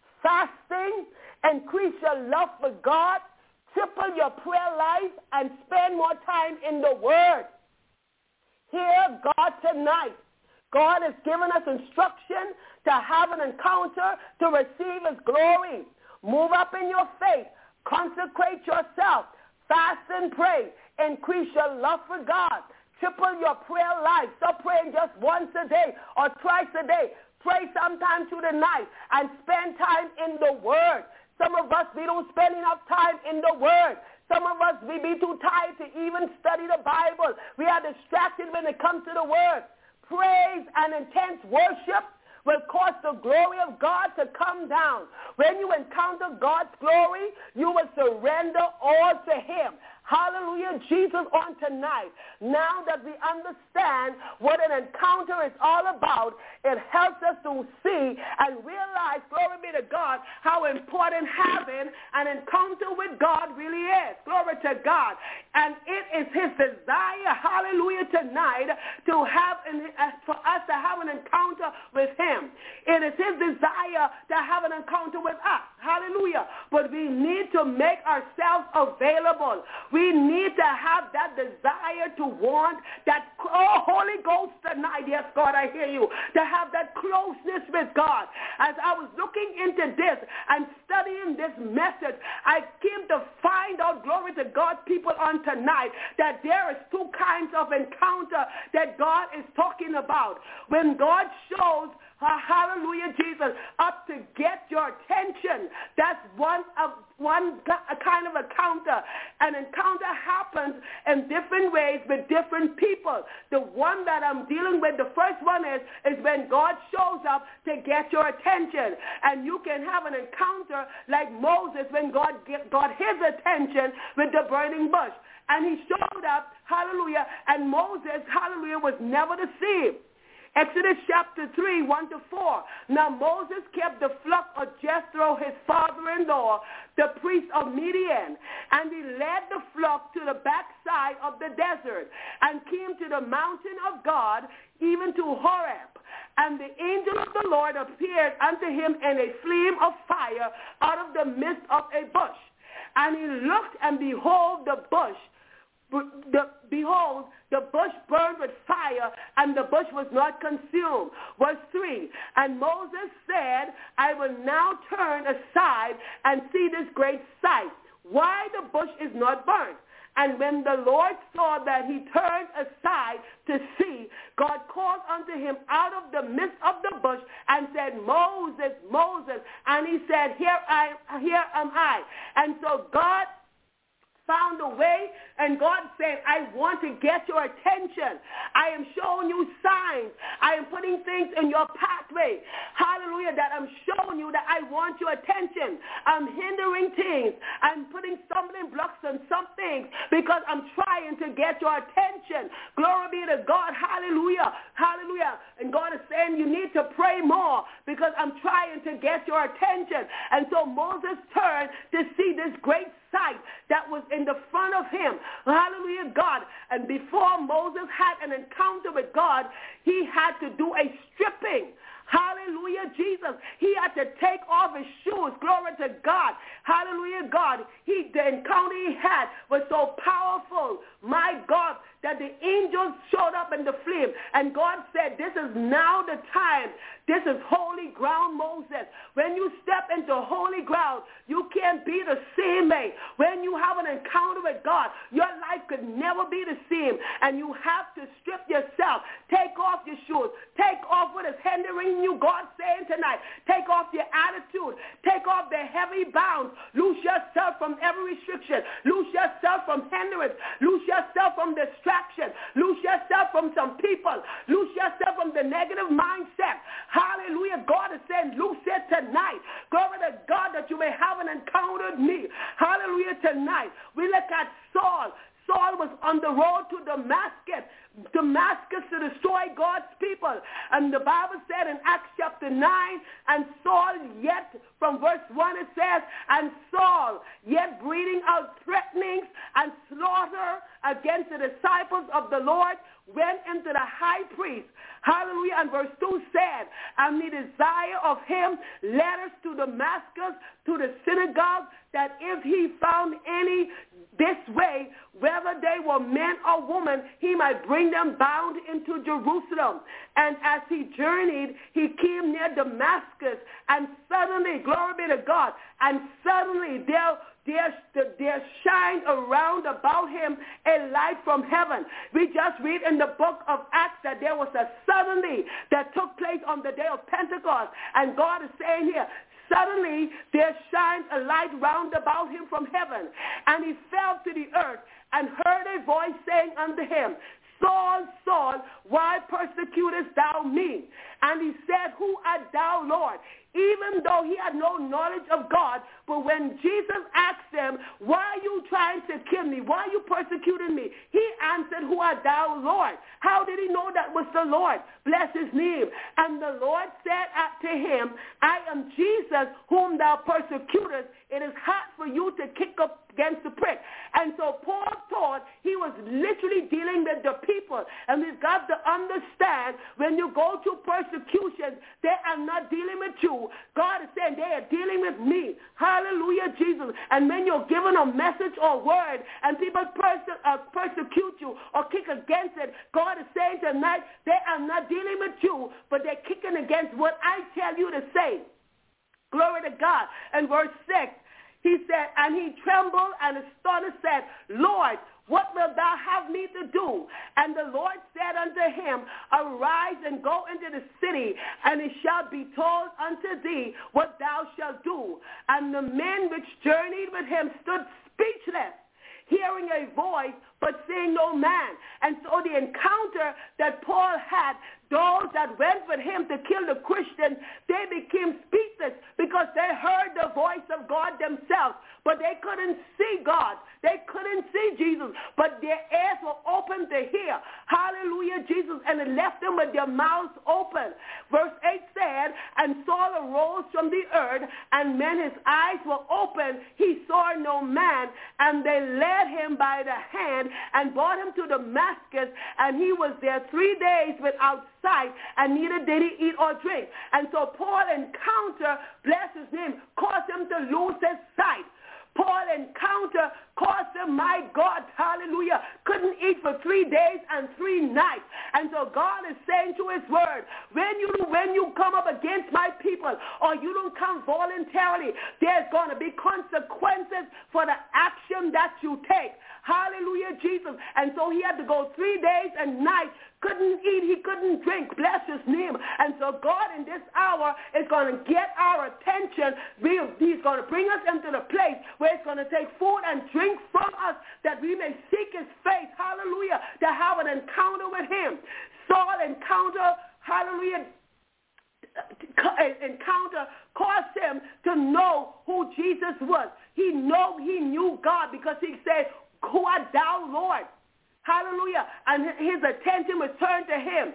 fasting, increase your love for God, triple your prayer life, and spend more time in the Word. Hear God tonight. God has given us instruction to have an encounter to receive his glory. Move up in your faith. Consecrate yourself. Fast and pray. Increase your love for God. Triple your prayer life. Stop praying just once a day or twice a day. Pray sometime through the night and spend time in the Word. Some of us, we don't spend enough time in the Word. Some of us, we be too tired to even study the Bible. We are distracted when it comes to the Word. Praise and intense worship will cause the glory of God to come down. When you encounter God's glory, you will surrender all to him. Hallelujah, Jesus, on tonight. Now that we understand what an encounter is all about, it helps us to see and realize, glory be to God, how important having an encounter with God really is. Glory to God. And it is his desire, hallelujah, tonight to have an, uh, for us to have an encounter with him. It is his desire to have an encounter with us. Hallelujah. But we need to make ourselves available. We need to have that desire to want that, oh, Holy Ghost tonight, yes, God, I hear you, to have that closeness with God. As I was looking into this and studying this message, I came to find out, glory to God, people on tonight, that there is two kinds of encounter that God is talking about. When God shows, uh, hallelujah, Jesus, up to get your attention, that's one of one kind of encounter. An encounter happens in different ways with different people. The one that I'm dealing with, the first one is, is when God shows up to get your attention. And you can have an encounter like Moses when God get, got his attention with the burning bush. And he showed up, hallelujah, and Moses, hallelujah, was never deceived. Exodus chapter three, one to four. Now Moses kept the flock of Jethro, his father-in-law, the priest of Midian, and he led the flock to the backside of the desert and came to the mountain of God, even to Horeb. And the angel of the Lord appeared unto him in a flame of fire out of the midst of a bush. And he looked, and behold, the bush The, behold, the bush burned with fire, and the bush was not consumed. Verse three, and Moses said, I will now turn aside and see this great sight, why the bush is not burnt. And when the Lord saw that he turned aside to see, God called unto him out of the midst of the bush and said, Moses, Moses. And he said, here I, here am I. And so God found a way, and God said, I want to get your attention. I am showing you signs. I am putting things in your pathway. Hallelujah, that I'm showing you that I want your attention. I'm hindering things. I'm putting stumbling blocks on some things because I'm trying to get your attention. Glory be to God. Hallelujah. Hallelujah. And God is saying you need to pray more because I'm trying to get your attention. And so Moses turned to see this great sight that was in the front of him. Hallelujah, God. And before Moses had an encounter with God, he had to do a stripping. Hallelujah, Jesus. He had to take off his shoes. Glory to God. Hallelujah, God. He, the encounter he had was so powerful, my God, that the angels showed up in the flame. And God said, this is now the time. This is holy ground, Moses. When you step into holy ground, you can't be the same way. When you have an encounter with God, your life could never be the same. And you have to strip yourself. Take off your shoes. Take off what is hindering you. God saying tonight, take off your attitude. Take off the heavy bounds. Loose yourself from every restriction. Loose yourself from hindrance. Loose yourself from distraction. Loose yourself from some people. Loose yourself from the negative mindset. Hallelujah. God is saying, loose it tonight. Glory to God that you may have an encounter with me. Hallelujah tonight. We look at Saul. Saul was on the road to Damascus, Damascus to destroy God's people. And the Bible said in Acts chapter nine, and Saul yet, from verse one it says, and Saul yet breathing out threatenings and slaughter against the disciples of the Lord, went into the high priest. Hallelujah. And verse two said, and the desire of him led us to Damascus, to the synagogue, that if he found any this way, whether they were men or women, he might bring them bound into Jerusalem. And as he journeyed, he came near Damascus, and suddenly, glory be to God, and suddenly there There, there shined around about him a light from heaven. We just read in the book of Acts that there was a suddenly that took place on the day of Pentecost. And God is saying here, suddenly there shined a light round about him from heaven. And he fell to the earth and heard a voice saying unto him, Saul, Saul, why persecutest thou me? And he said, Who art thou, Lord? Even though he had no knowledge of God, but when Jesus asked him, why are you trying to kill me? Why are you persecuting me? He answered, Who art thou, Lord? How did he know that was the Lord? Bless his name. And the Lord said to him, I am Jesus whom thou persecutest. It is hard for you to kick up against the prick. And so Paul thought he was literally dealing with the people. And we've got to understand, when you go through persecution, they are not dealing with you. God is saying they are dealing with me. Hallelujah, Jesus. And when you're given a message or word and people perse- uh, persecute you or kick against it, God is saying tonight they are not dealing with you, but they're kicking against what I tell you to say. Glory to God. And verse six, he said, and he trembled and astonished, said, Lord, what wilt thou have me to do? And the Lord said unto him, Arise and go into the city, and it shall be told unto thee what thou shalt do. And the men which journeyed with him stood speechless, hearing a voice, but seeing no man. And so the encounter that Paul had, those that went with him to kill the Christians, they became speechless because they heard the voice of God themselves, but they couldn't see God. They couldn't see Jesus, but their ears were open to hear. Hallelujah, Jesus, and it left them with their mouths open. Verse eight said, and Saul arose from the earth, and when his eyes were opened, he saw no man, and they led him by the hand and brought him to Damascus, and he was there three days without sight, and neither did he eat or drink. And so Paul encounter, bless his name, caused him to lose his sight. Paul encounter caused him, my God, hallelujah, couldn't eat for three days and three nights. And so God is saying to his word, when you when you come up against my people, or you don't come voluntarily, there's going to be consequences for the action that you take. Hallelujah, Jesus. And so he had to go three days and nights, couldn't eat, he couldn't drink, bless his name. And so God in this hour is going to get our attention. He's going to bring us into the place where it's going to take food and drink from us that we may seek his face, hallelujah, to have an encounter with him. Saul encounter, hallelujah, encounter caused him to know who Jesus was. He know he knew God because he said, who art thou, Lord? Hallelujah. And his attention was turned to him.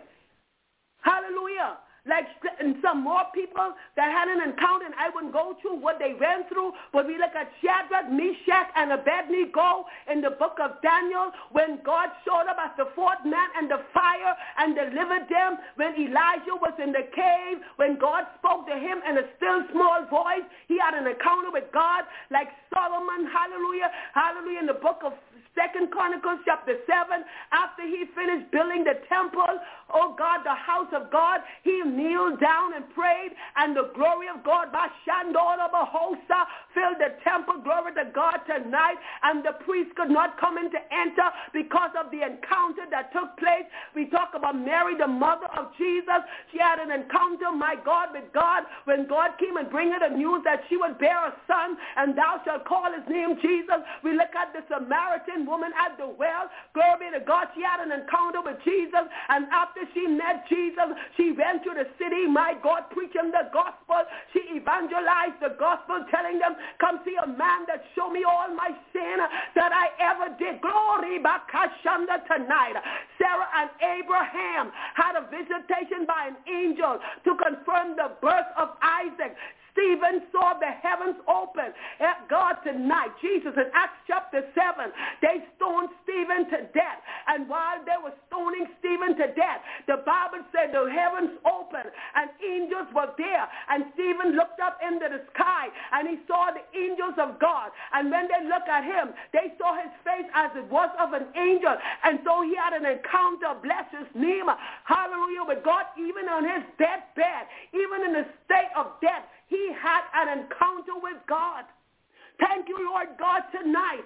Hallelujah. Like some more people that had an encounter, and I wouldn't go through what they went through, but we look at Shadrach, Meshach, and Abednego in the book of Daniel, when God showed up as the fourth man and the fire and delivered them, when Elijah was in the cave, when God spoke to him in a still small voice, he had an encounter with God, like Solomon, hallelujah, hallelujah, in the book of Second Chronicles chapter seven, after he finished building the temple, oh God, the house of God, he kneeled down and prayed, and the glory of God, Bashandola Bahosa, filled the temple, glory to God tonight, and the priest could not come in to enter because of the encounter that took place. We talk about Mary, the mother of Jesus. She had an encounter, my God, with God, when God came and bring her the news that she would bear a son, and thou shalt call his name Jesus. We look at the Samaritan woman at the well, glory to God, she had an encounter with Jesus, and after she met Jesus, she went to the city, my God, preaching the gospel. She evangelized the gospel, telling them, come see a man that showed me all my sin that I ever did. Glory Bakashanda tonight. Sarah and Abraham had a visitation by an angel to confirm the birth of Isaac. Stephen saw the heavens open. At God tonight, Jesus in Acts chapter seven, they stoned Stephen to death. And while they were stoning Stephen to death, the Bible said the heavens opened and angels were there. And Stephen looked up into the sky and he saw the angels of God. And when they looked at him, they saw his face as it was of an angel. And so he had an encounter, bless his name, hallelujah, with God, even on his deathbed, even in the state of death. He had an encounter with God. Thank you, Lord God, tonight.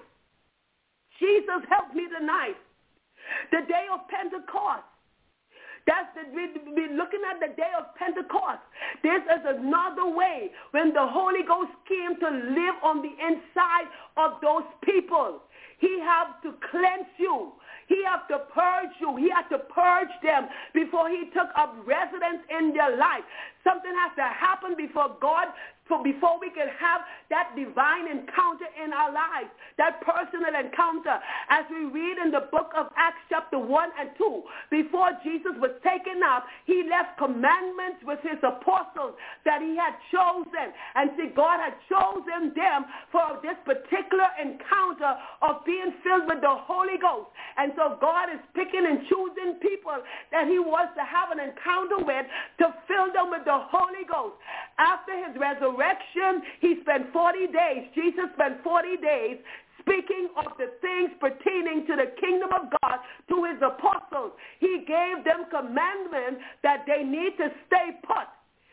Jesus, help me tonight. The day of Pentecost. That's the, we, we're looking at the day of Pentecost. This is another way when the Holy Ghost came to live on the inside of those people. He had to cleanse you. He had to purge you. He had to purge them before he took up residence in their life. Something has to happen before God, for before we can have that divine encounter in our lives, that personal encounter. As we read in the book of Acts chapter one and two, before Jesus was taken up, he left commandments with his apostles that he had chosen. And see, God had chosen them for this particular encounter of being filled with the Holy Ghost. And so God is picking and choosing people that he wants to have an encounter with to fill them with the Holy Ghost. After his resurrection, he spent forty days. Jesus spent forty days speaking of the things pertaining to the kingdom of God to his apostles. He gave them commandments that they need to stay put,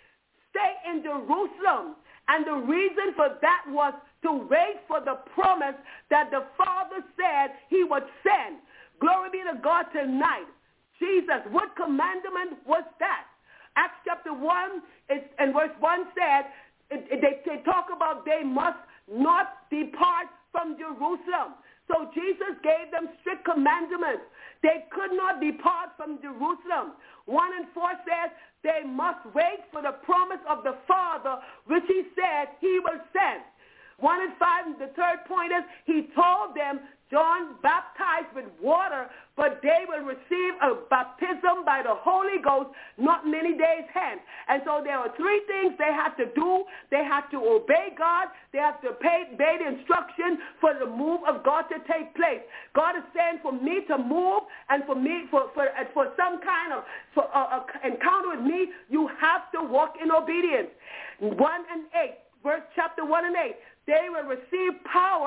stay in Jerusalem. And the reason for that was to wait for the promise that the Father said he would send. Glory be to God tonight. Jesus, what commandment was that? Acts chapter one is, and verse one said, it, it, they, they talk about they must not depart from Jerusalem. So Jesus gave them strict commandments. They could not depart from Jerusalem. one and four says they must wait for the promise of the Father, which he said he will send. one and five, the third point is he told them, John baptized with water, but they will receive a baptism by the Holy Ghost not many days hence. And so there are three things they had to do. They had to obey God. They have to pay, obey the instruction for the move of God to take place. God is saying for me to move and for me, for, for, for some kind of for, uh, uh, encounter with me, you have to walk in obedience. one and eight, verse chapter one and eight. They will receive power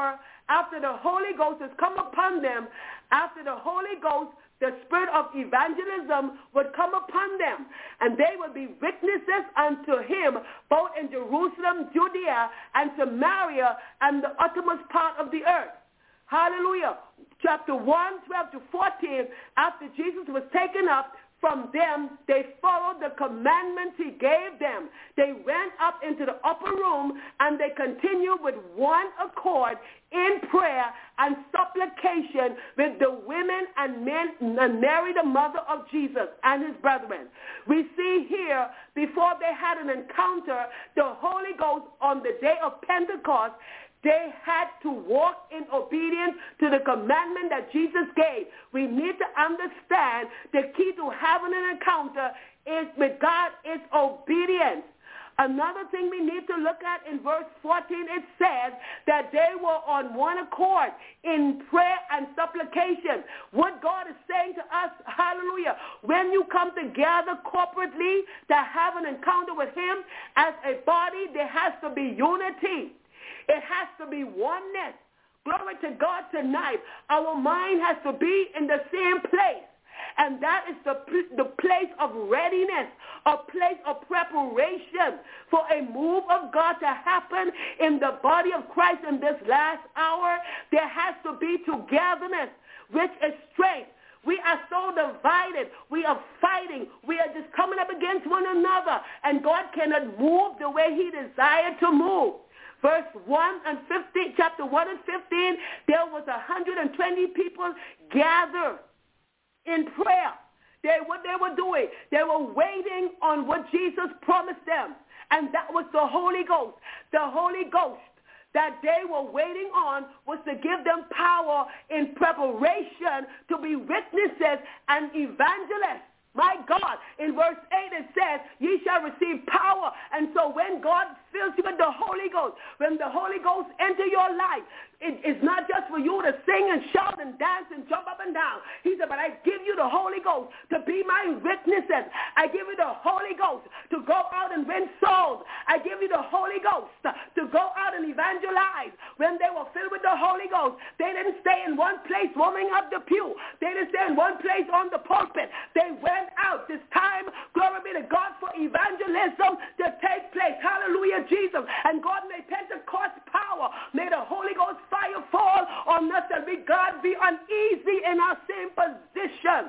after the Holy Ghost has come upon them, after the Holy Ghost, the spirit of evangelism would come upon them, and they would be witnesses unto him, both in Jerusalem, Judea, and Samaria, and the uttermost part of the earth. Hallelujah. Chapter one, twelve to fourteen, after Jesus was taken up from them, they followed the commandments he gave them. They went up into the upper room, and they continued with one accord in prayer and supplication with the women and men and Mary, the mother of Jesus, and his brethren. We see here, before they had an encounter, the Holy Ghost on the day of Pentecost, they had to walk in obedience to the commandment that Jesus gave. We need to understand the key to having an encounter is with God is obedience. Another thing we need to look at in verse fourteen, it says that they were on one accord in prayer and supplication. What God is saying to us, hallelujah, when you come together corporately to have an encounter with him as a body, there has to be unity. It has to be oneness. Glory to God tonight. Our mind has to be in the same place. And that is the, the place of readiness, a place of preparation for a move of God to happen in the body of Christ in this last hour. There has to be togetherness, which is strength. We are so divided. We are fighting. We are just coming up against one another. And God cannot move the way he desired to move. Verse one and fifteen, chapter one and fifteen, there was one hundred twenty people gathered in prayer. They, what they were doing, they were waiting on what Jesus promised them, and that was the Holy Ghost. The Holy Ghost that they were waiting on was to give them power in preparation to be witnesses and evangelists. My God, in verse eight it says, ye shall receive power. And so when God fills you with the Holy Ghost, when the Holy Ghost enter your life, it, it's not just for you to sing and shout and dance and jump up and down. He said, but I give you the Holy Ghost to be my witnesses. I give you the Holy Ghost to go out and win souls. I give you the Holy Ghost to go out and evangelize. When they were filled with the Holy Ghost, they didn't stay in one place warming up the pew. They didn't stay in one place on the pulpit. They went out. This time, glory be to God, for evangelism to take place. Hallelujah, Jesus. And God made Pentecost power. May the Holy Ghost fire fall on us that we, God, be uneasy in our same position.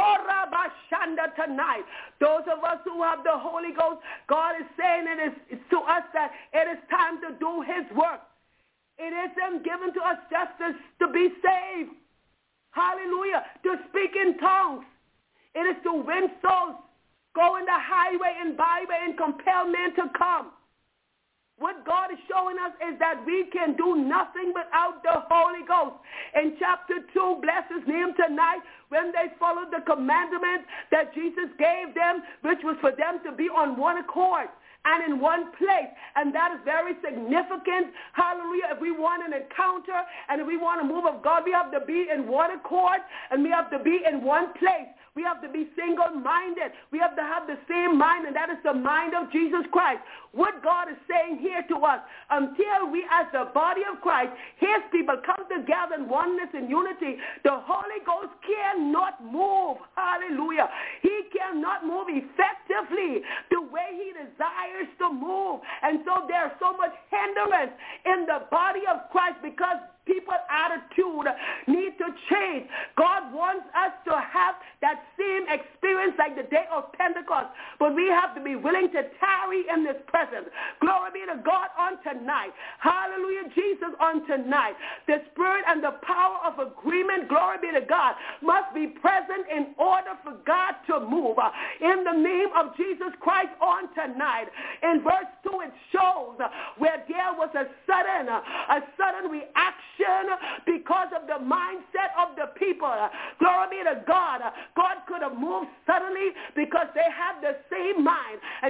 Tonight, those of us who have the Holy Ghost, God is saying it is to us that it is time to do his work. It isn't given to us just to, to be saved. Hallelujah. To speak in tongues. It is to win souls, go in the highway and byway and compel men to come. What God is showing us is that we can do nothing without the Holy Ghost. In chapter two, bless his name tonight, when they followed the commandment that Jesus gave them, which was for them to be on one accord and in one place. And that is very significant. Hallelujah. If we want an encounter and if we want a move of God, we have to be in one accord and we have to be in one place. We have to be single-minded. We have to have the same mind, and that is the mind of Jesus Christ. What God is saying here to us, until we as the body of Christ, his people, come together in oneness and unity, the Holy Ghost cannot move. Hallelujah. He cannot move effectively the way he desires to move. And so there's so much hindrance in the body of Christ because people's attitude need to change. God wants us to have that same experience like the day of Pentecost, but we have to be willing to tarry in this presence. Glory be to God on tonight. Hallelujah, Jesus, on tonight. The spirit and the power of agreement, glory be to God, must be present in order for God to move. In the name of Jesus Christ on tonight. In verse two, it shows where there was a sudden, a sudden reaction because of the mindset of the people. Glory be to God. God could have moved suddenly because they have the same mind. And God wants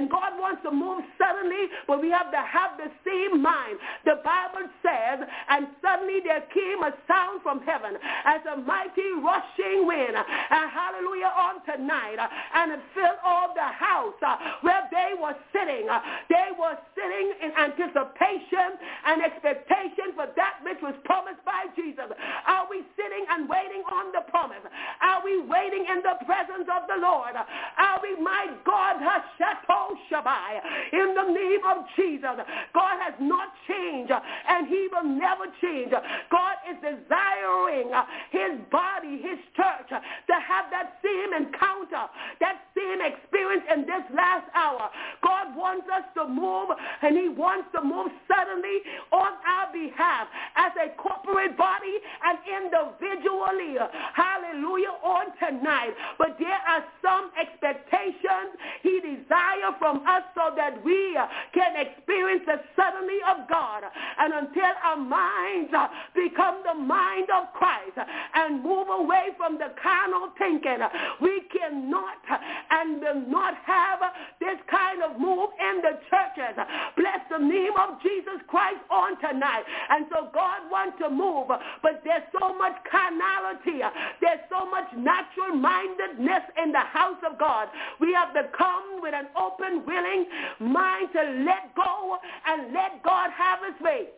wants to move suddenly, but we have to have the same mind. The Bible says, and suddenly there came a sound from heaven as a mighty rushing wind, and hallelujah, on tonight, and it filled all the house where they were sitting. They were sitting in anticipation and expectation for that which was promised by Jesus. Are we sitting and waiting on the promise? Are we waiting in the presence of the Lord? Are we, my God, Hashato Shabai, in the name of Jesus? God has not changed, and he will never change. God is desiring his body, his church, to have that same encounter, that same experience in this last hour. God wants us to move, and he wants to move suddenly on our behalf as a corporate body and individually. Hallelujah, on tonight. But there are some expectations he desires from us so that we can experience the suddenly of God. And until our minds become the mind of Christ and move away from the carnal thinking, we cannot and will not have this kind of move in the churches. Bless the name of Jesus Christ on tonight. And so God wants to move, but there's so much carnality. There's so much natural mindedness in the house of God. We have to come with an open, willing mind to let go and let God have his way.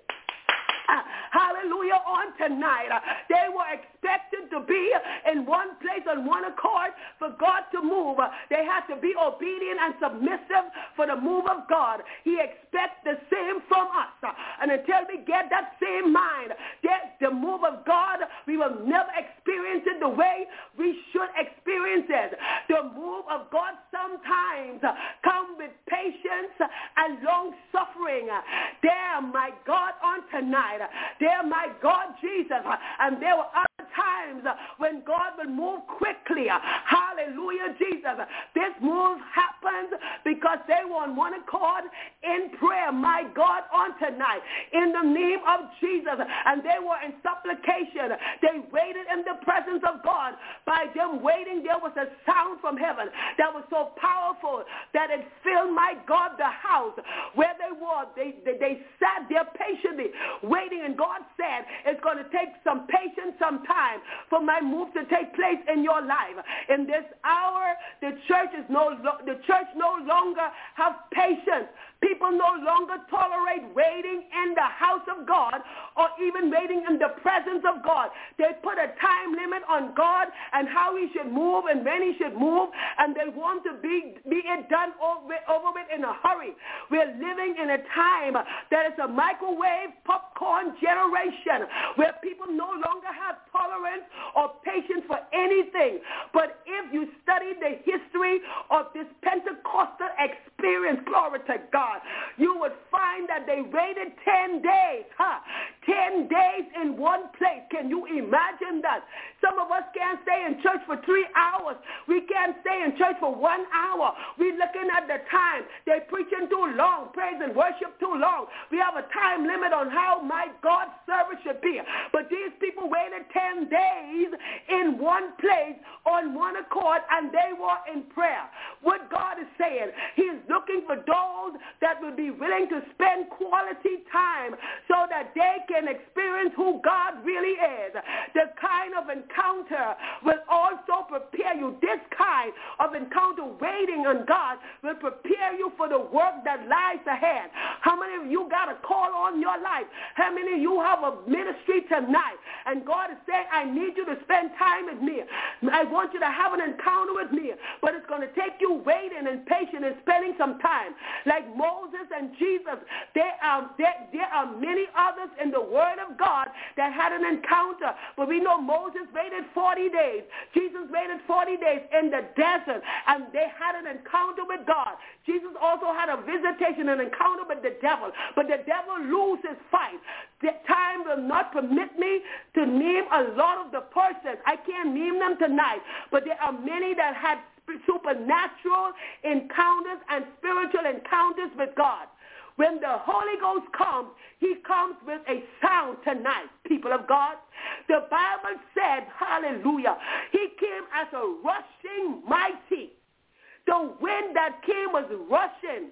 Hallelujah, on tonight. They were expected to be in one place on one accord for God to move. They had to be obedient and submissive for the move of God. He expects the same from us. And until we get that same mind, that the move of God, we will never experience it the way we should experience it. The move of God sometimes comes with patience and long suffering. There, my God, on tonight. There, my God, Jesus. And there were other times when God will move quickly. Hallelujah, Jesus. This move happened because they were on one accord in prayer, my God, on tonight, in the name of Jesus. And they were in supplication. They waited in the presence of God. By them waiting, there was a sound from heaven that was so powerful that it filled, my God, the house where they were. They, they, they sat there patiently waiting, and God said, it's going to take some patience, some time for my move to take place in your life. In this hour, the church is no the church no longer have patience. People no longer tolerate waiting in the house of God or even waiting in the presence of God. They put a time limit on God and how he should move and when he should move, and they want to be, be it done over, over with in a hurry. We're living in a time that is a microwave popcorn generation where people no longer have tolerance or patience for anything. But if you study the history of this Pentecostal experience, glory to God, you would find that they waited ten days, huh? ten days in one place. Can you imagine that? Some of us can't stay in church for three hours. We can't stay in church for one hour. We're looking at the time. They're preaching too long, praise and worship too long. We have a time limit on how, my God, service should be. But these people waited ten days in one place on one accord, and they were in prayer. What God is saying, he is looking for those that will be willing to spend quality time so that they can experience who God really is. The kind of encounter will also prepare you. This kind of encounter, waiting on God, will prepare you for the work that lies ahead. How many of you got a call on your life? How many of you have a ministry tonight? And God is saying, I need you to spend time with me. I want you to have an encounter with me. But it's going to take you waiting and patience and spending some time. Like Moses and Jesus, there are, there, there are many others in the Word of God that had an encounter. But we know Moses waited forty days. Jesus waited forty days in the desert, and they had an encounter with God. Jesus also had a visitation, an encounter with the devil. But the devil loses fight. The time will not permit me to name a lot of the persons. I can't name them tonight, but there are many that had supernatural encounters and spiritual encounters with God. When the Holy Ghost comes, he comes with a sound tonight, people of God. The Bible said, hallelujah, he came as a rushing mighty. The wind that came was rushing,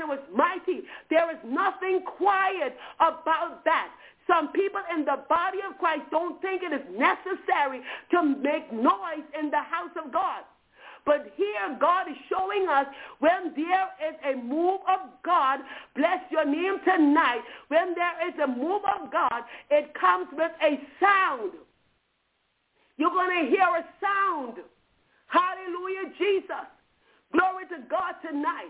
it was mighty. There is nothing quiet about that. Some people in the body of Christ don't think it is necessary to make noise in the house of God. But here God is showing us when there is a move of God, bless your name tonight, when there is a move of God, it comes with a sound. You're going to hear a sound. Hallelujah, Jesus. Glory to God tonight.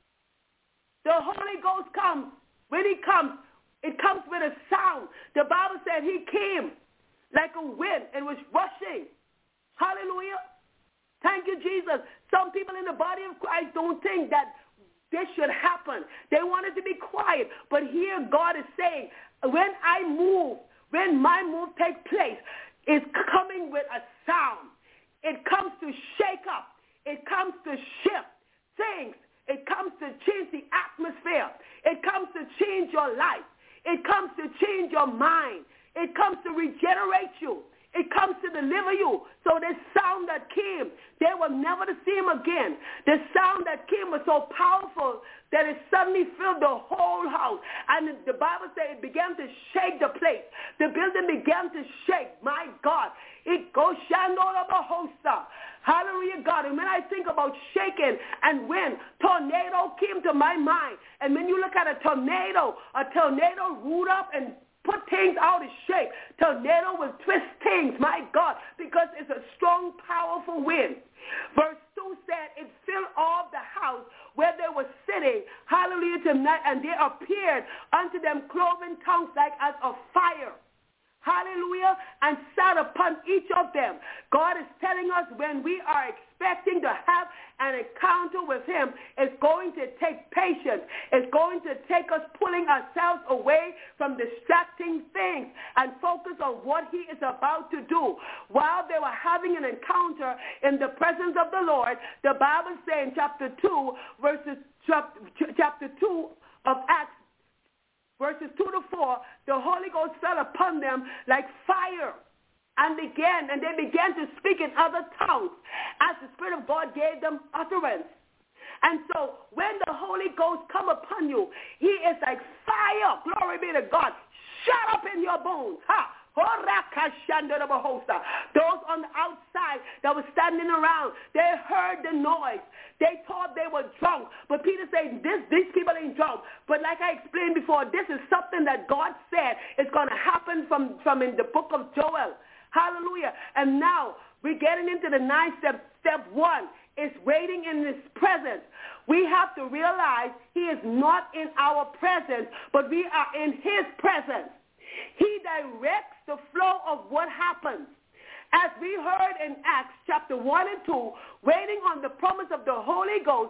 The Holy Ghost comes. When he comes, it comes with a sound. The Bible said he came like a wind and was rushing. Hallelujah. Thank you, Jesus. Some people in the body of Christ don't think that this should happen. They want it to be quiet. But here God is saying, when I move, when my move takes place, it's coming with a sound. It comes to shake up. It comes to shift things. It comes to change the atmosphere. It comes to change your life. It comes to change your mind. It comes to regenerate you. It comes to deliver you. So this sound that came, they were never to see him again. The sound that came was so powerful that it suddenly filled the whole house. And the Bible says it began to shake the place. The building began to shake. My God. It goes Shandolabahosa. Hallelujah, God. And when I think about shaking and wind, tornado came to my mind. And when you look at a tornado, a tornado root up and put things out of shape. Tornado will twist things, my God, because it's a strong, powerful wind. Verse two said, it filled all the house where they were sitting, hallelujah, tonight, and there appeared unto them cloven tongues like as of fire. Hallelujah, and sat upon each of them. God is telling us when we are expecting to have an encounter with him, it's going to take patience. It's going to take us pulling ourselves away from distracting things and focus on what he is about to do. While they were having an encounter in the presence of the Lord, the Bible says in chapter two, verses chapter two of Acts, verses two to four, the Holy Ghost fell upon them like fire and began, and they began to speak in other tongues as the Spirit of God gave them utterance. And so when the Holy Ghost come upon you, he is like fire. Glory be to God. Shut up in your bones. Ha! Those on the outside that were standing around, they heard the noise. They thought they were drunk. But Peter said, this, these people ain't drunk. But like I explained before, this is something that God said is going to happen from, from in the book of Joel. Hallelujah. And now we're getting into the ninth step. Step one is waiting in his presence. We have to realize he is not in our presence, but we are in his presence. He directs the flow of what happens. As we heard in Acts chapter one and two, waiting on the promise of the Holy Ghost,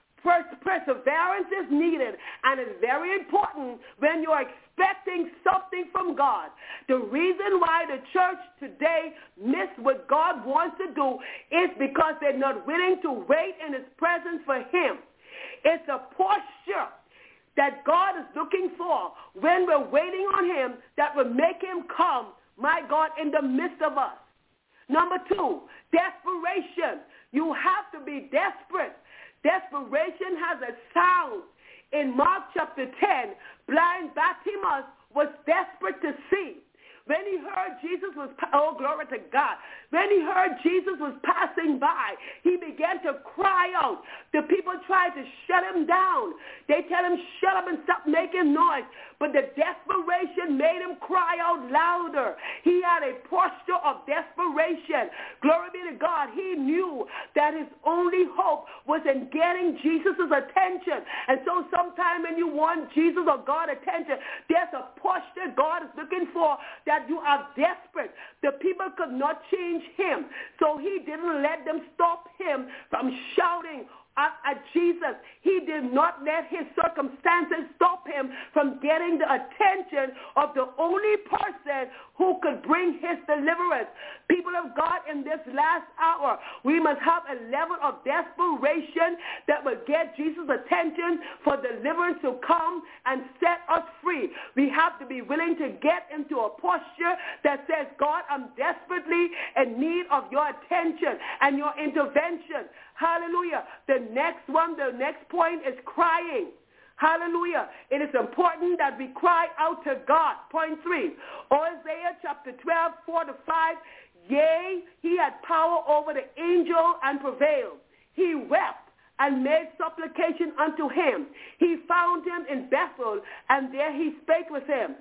perseverance is needed, and it's very important when you're expecting something from God. The reason why the church today miss what God wants to do is because they're not willing to wait in his presence for him. It's a posture that God is looking for when we're waiting on him that will make him come, my God, in the midst of us. Number two, desperation. You have to be desperate. Desperation has a sound. In Mark chapter ten, blind Bartimaeus was desperate to see. When he heard Jesus was, oh, glory to God. When he heard Jesus was passing by, he began to cry out. The people tried to shut him down. They tell him, shut up and stop making noise. But the desperation made him cry out louder. He had a posture of desperation. Glory be to God. He knew that his only hope was in getting Jesus' attention. And so sometime when you want Jesus or God attention, there's a posture God is looking for that you are desperate. The people could not change him. So he didn't let them stop him from shouting At, at Jesus. He did not let his circumstances stop him from getting the attention of the only person who could bring his deliverance. People of God, in this last hour, we must have a level of desperation that will get Jesus' attention for deliverance to come and set us free. We have to be willing to get into a posture that says, God, I'm desperately in need of your attention and your intervention. Hallelujah. The next one, the next point is crying. Hallelujah. It is important that we cry out to God. Point three, Isaiah chapter twelve, four to five. Yea, he had power over the angel and prevailed. He wept and made supplication unto him. He found him in Bethel, and there he spake with him.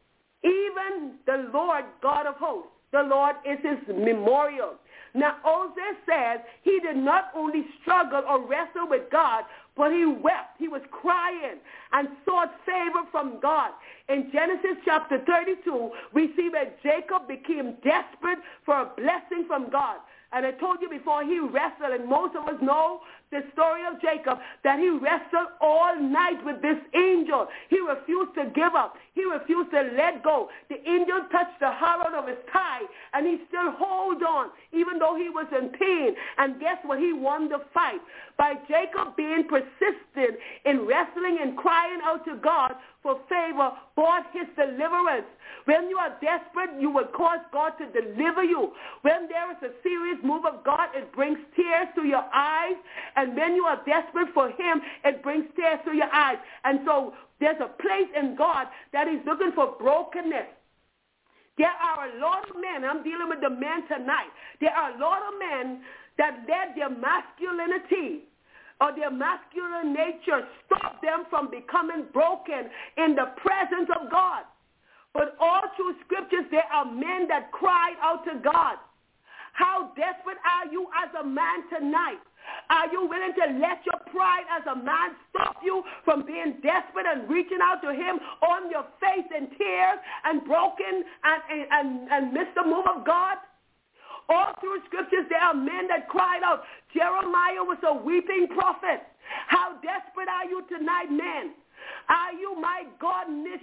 Even the Lord God of hosts, the Lord is his memorial. Now, Hosea says he did not only struggle or wrestle with God, but he wept. He was crying and sought favor from God. In Genesis chapter thirty-two, we see that Jacob became desperate for a blessing from God. And I told you before, he wrestled, and most of us know the story of Jacob, that he wrestled all night with this angel. He refused to give up. He refused to let go. The angel touched the hollow of his thigh, and he still held on, even though he was in pain. And guess what? He won the fight. By Jacob being persistent in wrestling and crying out to God for favor, brought his deliverance. When you are desperate, you will cause God to deliver you. When there is a serious move of God, it brings tears to your eyes. And when you are desperate for him, it brings tears to your eyes. And so there's a place in God that he's looking for brokenness. There are a lot of men, I'm dealing with the men tonight. There are a lot of men that let their masculinity or their masculine nature stop them from becoming broken in the presence of God. But all through scriptures, there are men that cried out to God. How desperate are you as a man tonight? Are you willing to let your pride as a man stop you from being desperate and reaching out to him on your face in tears and broken and, and, and, and miss the move of God? All through scriptures, there are men that cried out. Jeremiah was a weeping prophet. How desperate are you tonight, men? Are you, my God, willing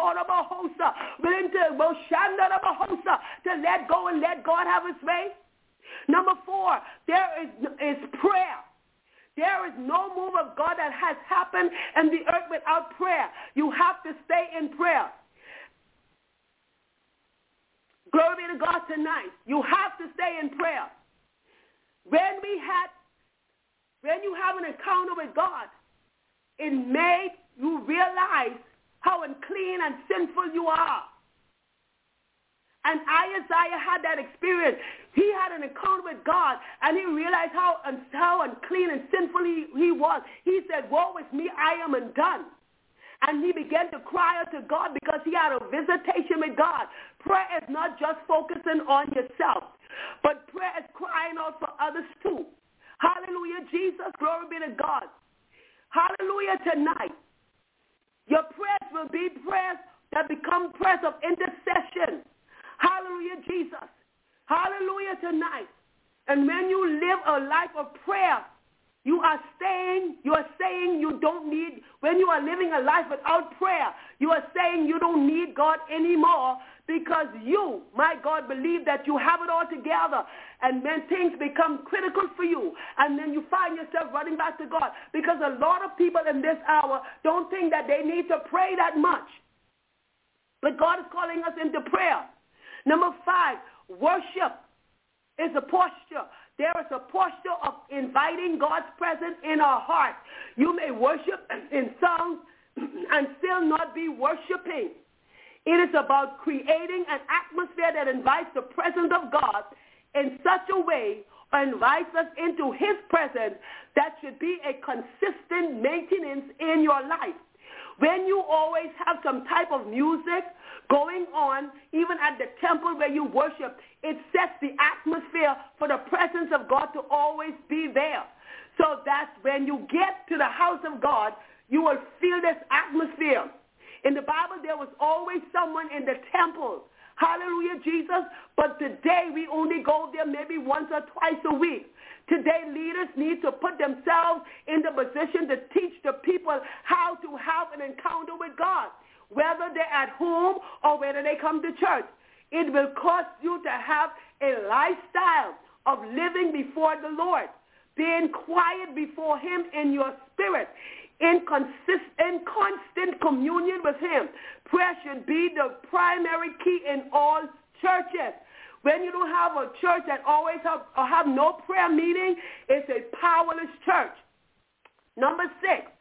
to to let go and let God have his way? Number four, there is, is prayer. There is no move of God that has happened in the earth without prayer. You have to stay in prayer. Glory be to God tonight. You have to stay in prayer. When we had, when you have an encounter with God, it made you realize how unclean and sinful you are. And Isaiah had that experience. He had an encounter with God, and he realized how, how unclean and sinful he, he was. He said, woe is me, I am undone. And he began to cry out to God because he had a visitation with God. Prayer is not just focusing on yourself, but prayer is crying out for others too. Hallelujah, Jesus. Glory be to God. Hallelujah tonight. Your prayers will be prayers that become prayers of intercession. Hallelujah, Jesus. Hallelujah tonight. And when you live a life of prayer, you are saying, you are saying you don't need, when you are living a life without prayer, you are saying you don't need God anymore because you, my God, believe that you have it all together. And when things become critical for you, and then you find yourself running back to God, because a lot of people in this hour don't think that they need to pray that much. But God is calling us into prayer. Number five, worship is a posture. There is a posture of inviting God's presence in our heart. You may worship in songs and still not be worshiping. It is about creating an atmosphere that invites the presence of God in such a way or invites us into his presence that should be a consistent maintenance in your life. When you always have some type of music going on, even at the temple where you worship, it sets the atmosphere for the presence of God to always be there. So that's when you get to the house of God, you will feel this atmosphere. In the Bible, there was always someone in the temple. Hallelujah, Jesus. But today, we only go there maybe once or twice a week. Today, leaders need to put themselves in the position to teach the people how to have an encounter with God, whether they're at home or whether they come to church. It will cost you to have a lifestyle of living before the Lord, being quiet before him in your spirit, in, consist, in constant communion with him. Prayer should be the primary key in all churches. When you don't have a church that always have, or have no prayer meeting, it's a powerless church. Number six,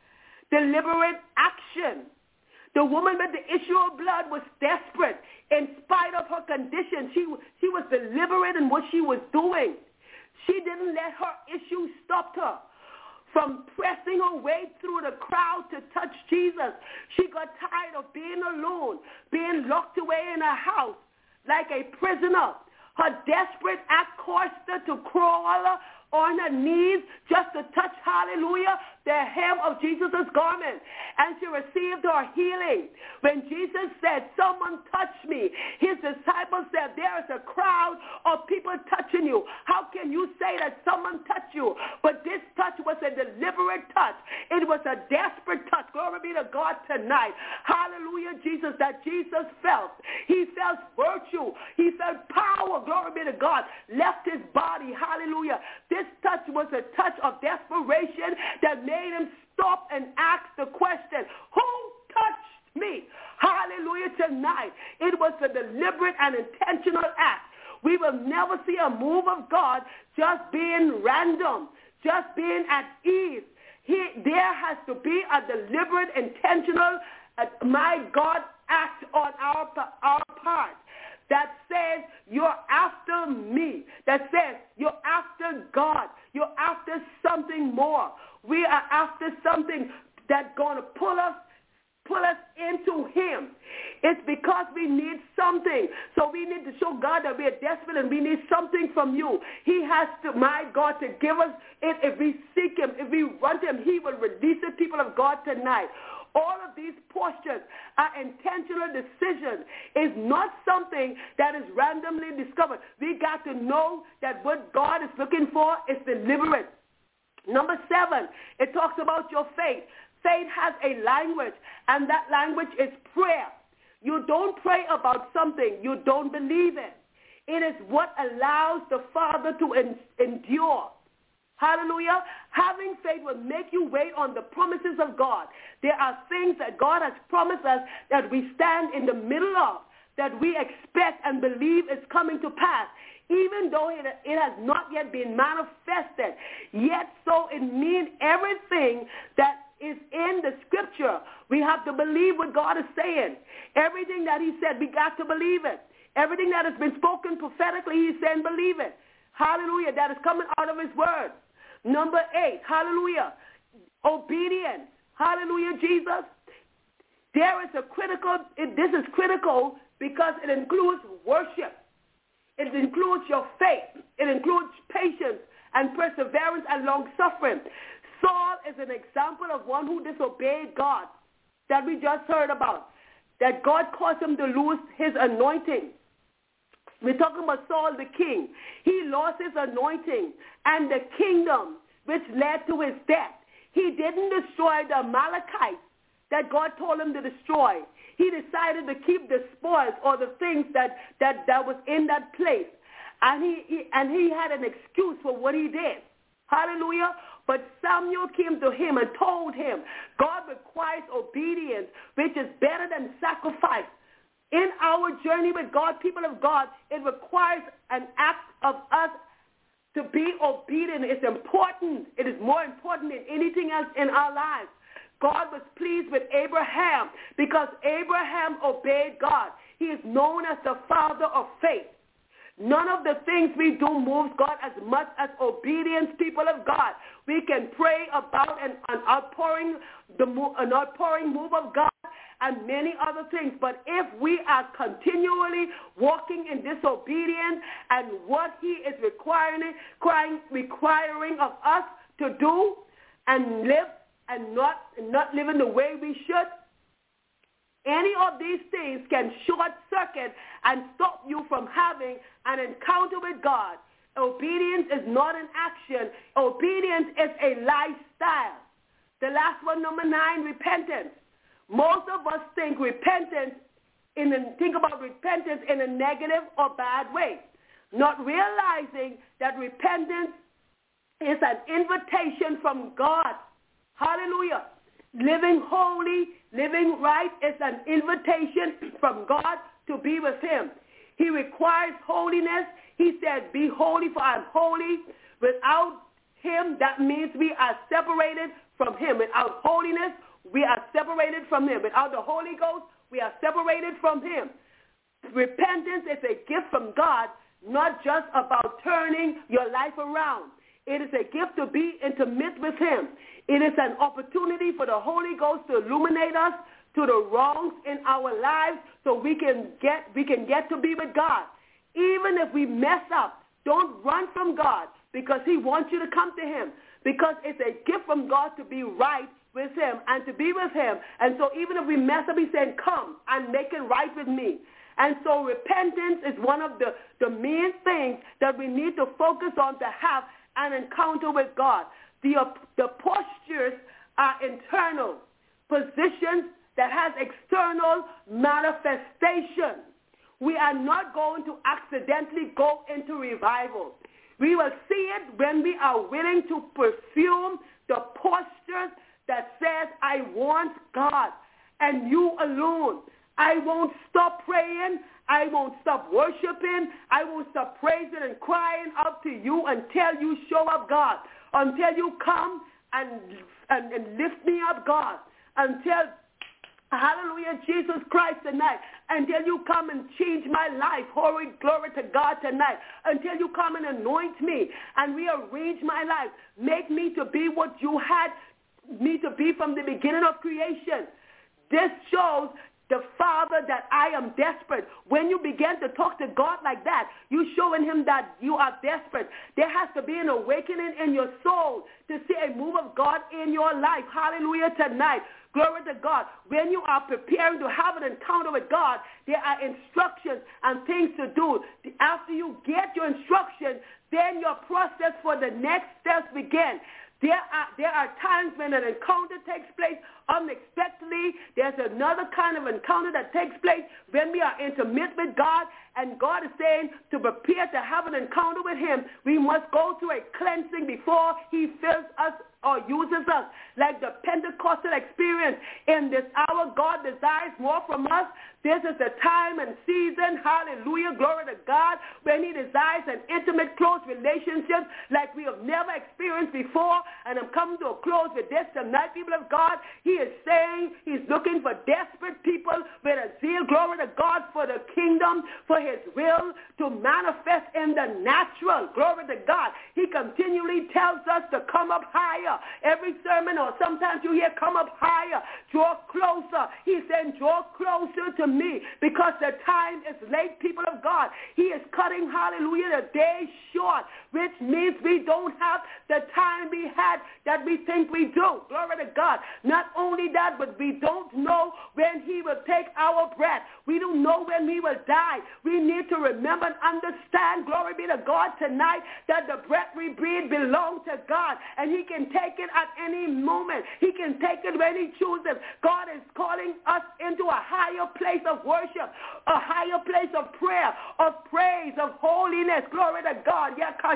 deliberate action. The woman with the issue of blood was desperate. In spite of her condition, she, she was deliberate in what she was doing. She didn't let her issue stop her from pressing her way through the crowd to touch Jesus. She got tired of being alone, being locked away in her house like a prisoner. Her desperate act caused her to crawl on her knees just to touch, hallelujah, the hem of Jesus' garment. And she received her healing. When Jesus said, someone touch me, his disciples said, there is a crowd of people touching you. How can you say that someone touched you? But this touch was a deliberate touch. It was a desperate touch. Glory be to God tonight. Hallelujah, Jesus, that Jesus felt. He felt virtue. He felt power. Glory be to God. Left his body. Hallelujah. This touch was a touch of desperation that made him stop and ask the question, who touched me? Hallelujah, tonight. It was a deliberate and intentional act. We will never see a move of God just being random, just being at ease. He, there has to be a deliberate, intentional, uh, my God, act on our, our part. That says you're after me. That says you're after God. You're after something more. We are after something that's going to pull us, pull us into him. It's because we need something. So we need to show God that we are desperate and we need something from you. He has to, my God, to give us it. If we seek him, if we want him, he will release it, people of God, tonight. All of these postures are intentional decisions. It's not something that is randomly discovered. We got to know that what God is looking for is deliberate. Number seven, it talks about your faith. Faith has a language, and that language is prayer. You don't pray about something you don't believe in. It is what allows the Father to en- endure. Hallelujah. Having faith will make you wait on the promises of God. There are things that God has promised us that we stand in the middle of, that we expect and believe is coming to pass, even though it, it has not yet been manifested. Yet so it means everything that is in the scripture. We have to believe what God is saying. Everything that he said, we got to believe it. Everything that has been spoken prophetically, he's saying believe it. Hallelujah. That is coming out of his word. Number eight, hallelujah, obedience. Hallelujah, Jesus. There is a critical, it, this is critical because it includes worship. It includes your faith. It includes patience and perseverance and long-suffering. Saul is an example of one who disobeyed God that we just heard about, that God caused him to lose his anointing. We're talking about Saul the king. He lost his anointing and the kingdom, which led to his death. He didn't destroy the Amalekites that God told him to destroy. He decided to keep the spoils or the things that, that, that was in that place. And he, he and he had an excuse for what he did. Hallelujah. But Samuel came to him and told him, God requires obedience, which is better than sacrifice. In our journey with God, people of God, it requires an act of us to be obedient. It's important. It is more important than anything else in our lives. God was pleased with Abraham because Abraham obeyed God. He is known as the father of faith. None of the things we do moves God as much as obedience, people of God. We can pray about an, an outpouring, the an outpouring move of God and many other things. But if we are continually walking in disobedience and what he is requiring, requiring, requiring of us to do and live and not, not living the way we should, any of these things can short circuit and stop you from having an encounter with God. Obedience is not an action. Obedience is a lifestyle. The last one, number nine, repentance. Most of us think repentance in a, think about repentance in a negative or bad way, not realizing that repentance is an invitation from God. Hallelujah. Living holy, living right is an invitation from God to be with him. He requires holiness. He said, be holy for I'm holy. Without him, that means we are separated from him. Without holiness, we are separated from him. Without the Holy Ghost, we are separated from him. Repentance is a gift from God, not just about turning your life around. It is a gift to be intimate with him. It is an opportunity for the Holy Ghost to illuminate us to the wrongs in our lives so we can get we can get to be with God. Even if we mess up, don't run from God because he wants you to come to him, because it's a gift from God to be right with him and to be with him. And so even if we mess up, he's saying, come and make it right with me. And so repentance is one of the, the main things that we need to focus on to have an encounter with God. The, uh, the postures are internal positions that has external manifestation. We are not going to accidentally go into revival. We will see it when we are willing to perfume the postures that says, I want God and you alone. I won't stop praying. I won't stop worshiping. I won't stop praising and crying out to you until you show up, God. Until you come and, and, and lift me up, God. Until, hallelujah, Jesus Christ tonight. Until you come and change my life. Glory, glory to God tonight. Until you come and anoint me and rearrange my life. Make me to be what you had me to be from the beginning of creation. This shows the Father that I am desperate. When you begin to talk to God like that, you're showing him that you are desperate. There has to be an awakening in your soul to see a move of God in your life. Hallelujah tonight. Glory to God. When you are preparing to have an encounter with God, there are instructions and things to do. After you get your instructions, then your process for the next steps begin. There are, there are times when an encounter takes place unexpectedly. There's another kind of encounter that takes place when we are intimate with God, and God is saying to prepare to have an encounter with him, we must go through a cleansing before he fills us or uses us. Like the Pentecostal experience in this hour, God desires more from us. This is the time and season, hallelujah, glory to God, when he desires an intimate, close relationship like we have never experienced before. And I'm coming to a close with this tonight, people of God. He is saying he's looking for desperate people with a zeal, glory to God, for the kingdom, for his will to manifest in the natural, glory to God. He continually tells us to come up higher. Every sermon, or sometimes you hear come up higher, draw closer. He's saying draw closer to me because the time is late, people of God. He is cutting, hallelujah, the day short, which means we don't have the time we had that we think we do. Glory to God. Not only that, but we don't know when he will take our breath. We don't know when we will die. We need to remember and understand, glory be to God tonight, that the breath we breathe belongs to God, and he can take it at any moment. He can take it when he chooses. God is calling us into a higher place of worship, a higher place of prayer, of praise, of holiness, glory to God,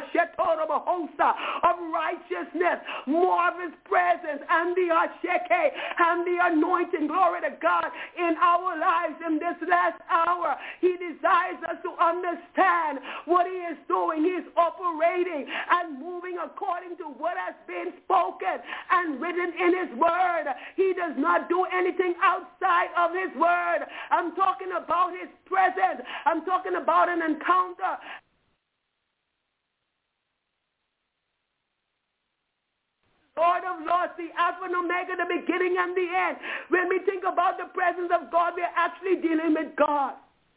of righteousness, more of his presence, and the asheke, and the anointing, glory to God, in our lives in this last hour. He desires us to understand what he is doing. He is operating and moving according to what has been spoken and written in his word. He does not do anything outside of his word. I'm talking about his presence. I'm talking about an encounter. Lord of Lords, the Alpha and Omega, the beginning and the end. When we think about the presence of God, we're actually dealing with God.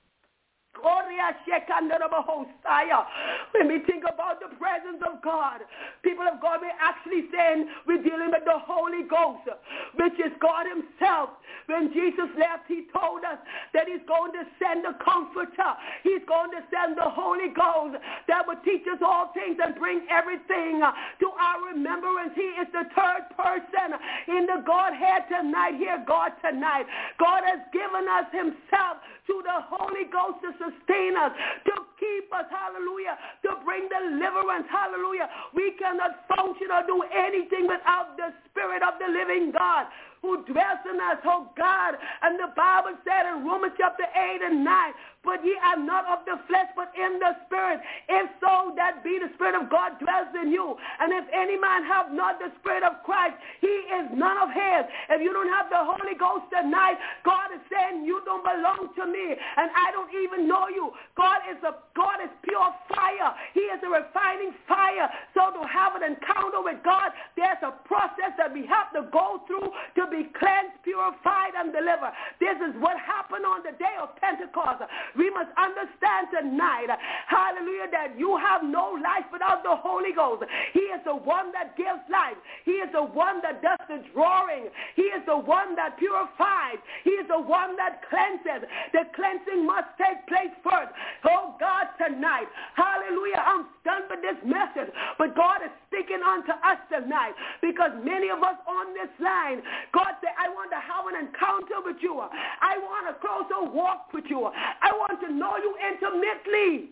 When we think about the presence of God, people of God, we're actually saying we're dealing with the Holy Ghost, which is God himself. When Jesus left, he told us that he's going to send the Comforter. He's going to send the Holy Ghost that will teach us all things and bring everything to our remembrance. He is the third person in the Godhead tonight. Hear God tonight. God has given us himself to the Holy Ghost to sustain us, to keep us, hallelujah, to bring deliverance, hallelujah. We cannot function or do anything without the Spirit of the living God who dwells in us, oh God. And the Bible said in Romans chapter eight and nine, but ye are not of the flesh, but in the Spirit. If so, that be the Spirit of God dwells in you. And if any man have not the Spirit of Christ, he is none of his. If you don't have the Holy Ghost tonight, God is saying you don't belong to me, and I don't even know you. God is a God is pure fire. He is a refining fire. So to have an encounter with God, there's a process that we have to go through to be cleansed, purified, and delivered. This is what happened on the day of Pentecost. We must understand tonight, hallelujah, that you have no life without the Holy Ghost. He is the one that gives life. He is the one that does the drawing. He is the one that purifies. He is the one that cleanses. The cleansing must take place first. Oh God, tonight, hallelujah, I'm done with this message, but God is speaking unto us tonight, because many of us on this line, God said, I want to have an encounter with you. I want a closer walk with you. I want to know you intimately.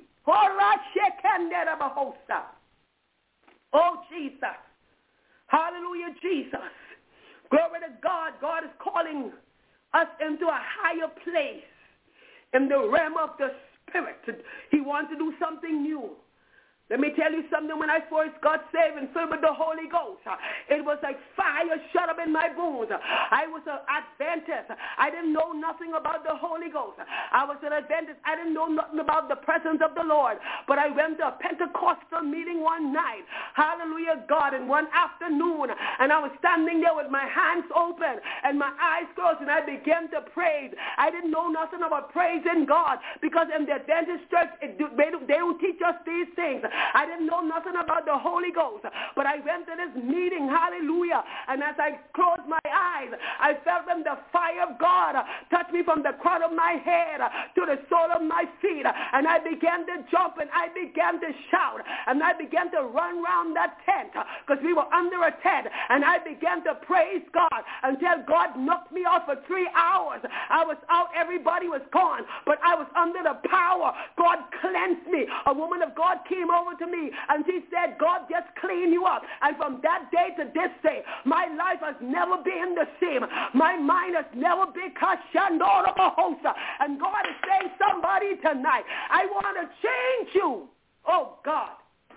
Oh, Jesus. Hallelujah, Jesus. Glory to God. God is calling us into a higher place in the realm of the Spirit. He wants to do something new. Let me tell you something. When I first got saved and filled with the Holy Ghost, it was like fire shut up in my bones. I was an Adventist. I didn't know nothing about the Holy Ghost. I was an Adventist. I didn't know nothing about the presence of the Lord. But I went to a Pentecostal meeting one night. Hallelujah, God. And one afternoon, and I was standing there with my hands open and my eyes closed, and I began to praise. I didn't know nothing about praising God, because in the Adventist church, it, they, they don't teach us these things. I didn't know nothing about the Holy Ghost, but I went to this meeting, hallelujah, and as I closed my eyes, I felt them, the fire of God touch me from the crown of my head to the sole of my feet, and I began to jump, and I began to shout, and I began to run around that tent, because we were under a tent, and I began to praise God until God knocked me off for three hours. I was out, everybody was gone, but I was under the power. God cleansed me. A woman of God came over to me, and she said, God just clean you up. And from that day to this day, my life has never been the same. My mind has never been kashandora bahosa. And God is saying, somebody tonight, I want to change you. Oh God.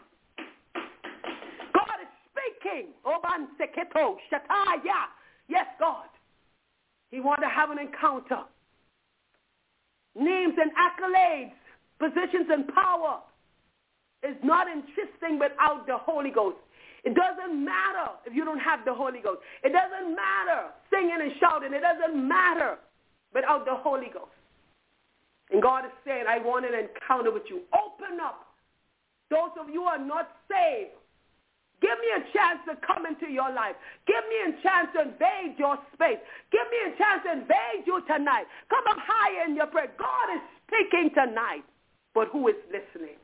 God is speaking. Oban seketo shataya. Yes, God. He wants to have an encounter. Names and accolades, positions and power is not interesting without the Holy Ghost. It doesn't matter if you don't have the Holy Ghost. It doesn't matter singing and shouting. It doesn't matter without the Holy Ghost. And God is saying, I want an encounter with you. Open up. Those of you who are not saved, give me a chance to come into your life. Give me a chance to invade your space. Give me a chance to invade you tonight. Come up higher in your prayer. God is speaking tonight, but who is listening?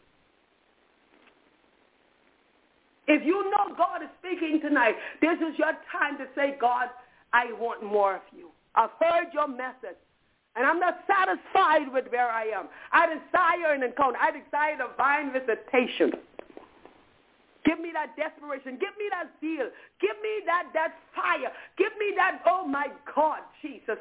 If you know God is speaking tonight, this is your time to say, God, I want more of you. I've heard your message, and I'm not satisfied with where I am. I desire an encounter. I desire divine visitation. Give me that desperation. Give me that zeal. Give me that, that fire. Give me that, oh my God, Jesus.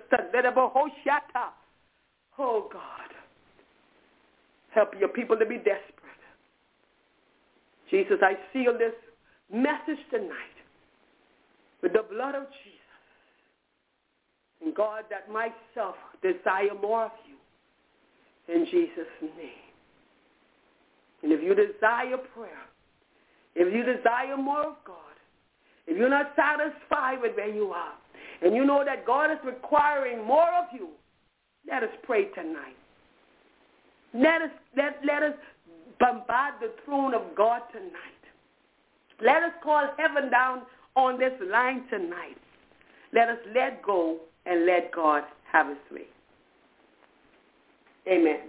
Oh God. Help your people to be desperate. Jesus, I seal this message tonight with the blood of Jesus. And God, that myself desire more of you in Jesus' name. And if you desire prayer, if you desire more of God, if you're not satisfied with where you are, and you know that God is requiring more of you, let us pray tonight. Let us, let, let us bombard the throne of God tonight. Let us call heaven down on this line tonight. Let us let go and let God have his way. Amen.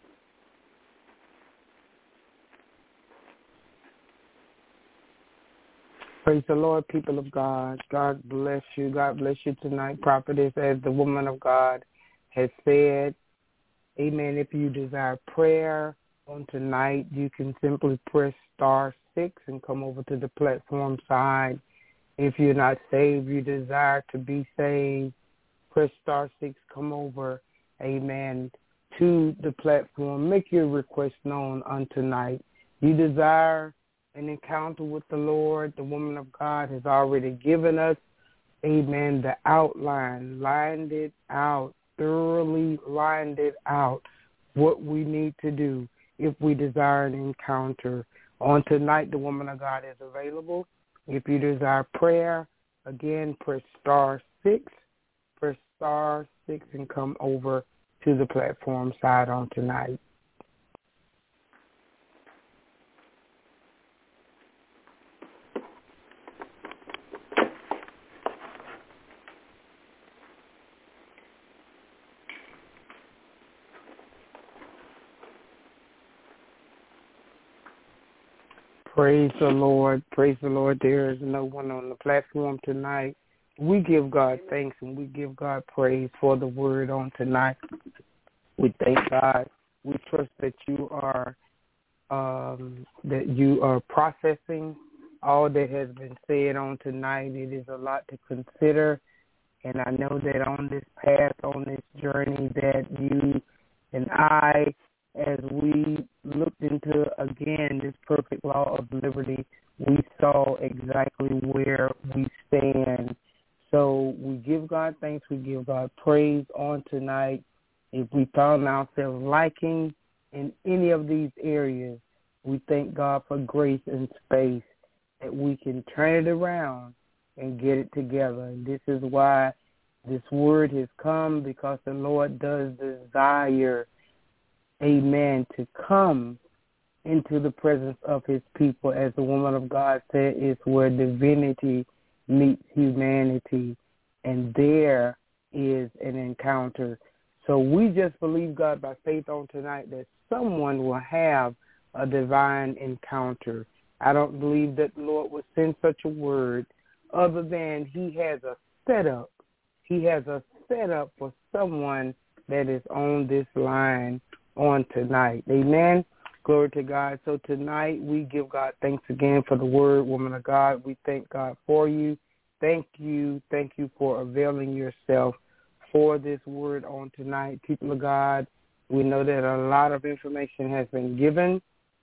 Praise the Lord, people of God. God bless you. God bless you tonight, prophetess, as the woman of God has said. Amen. If you desire prayer on tonight, you can simply press star six and come over to the platform side. If you're not saved, you desire to be saved, press star six, come over, amen, to the platform. Make your request known on tonight. You desire an encounter with the Lord. The woman of God has already given us, amen, the outline, lined it out, thoroughly lined it out, what we need to do if we desire an encounter. On tonight, the woman of God is available. If you desire prayer, again, press star six, press star six and come over to the platform side on tonight. Praise the Lord. Praise the Lord. There is no one on the platform tonight. We give God thanks and we give God praise for the word on tonight. We thank God. We trust that you are um, that you are processing all that has been said on tonight. It is a lot to consider, and I know that on this path, on this journey, that you and I, as we looked into, again, this perfect law of liberty, we saw exactly where we stand. So we give God thanks, we give God praise on tonight. If we found ourselves lacking in any of these areas, we thank God for grace and space that we can turn it around and get it together. And this is why this word has come, because the Lord does desire, amen, to come into the presence of his people. As the woman of God said, it's where divinity meets humanity, and there is an encounter. So we just believe God by faith on tonight that someone will have a divine encounter. I don't believe that the Lord would send such a word other than he has a setup. He has a setup for someone that is on this line on tonight. Amen. Glory to God. So tonight we give God thanks again for the word, woman of God. We thank God for you. Thank you. Thank you for availing yourself for this word on tonight. People of God, we know that a lot of information has been given,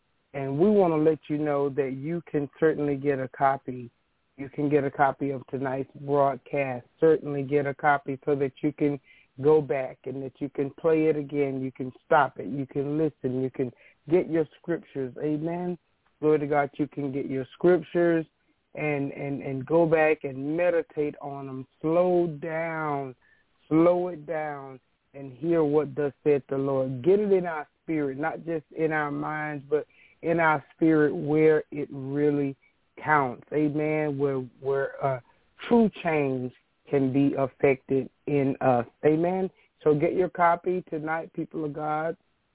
and we want to let you know that you can certainly get a copy. You can get a copy of tonight's broadcast. Certainly get a copy so that you can go back and that you can play it again. You can stop it. You can listen. You can get your scriptures. Amen. Glory to God. You can get your scriptures and, and, and go back and meditate on them. Slow down. Slow it down and hear what thus said the Lord. Get it in our spirit, not just in our minds, but in our spirit where it really counts. Amen. Where, where uh, true change can be affected in us. Amen. So get your copy tonight, people of God.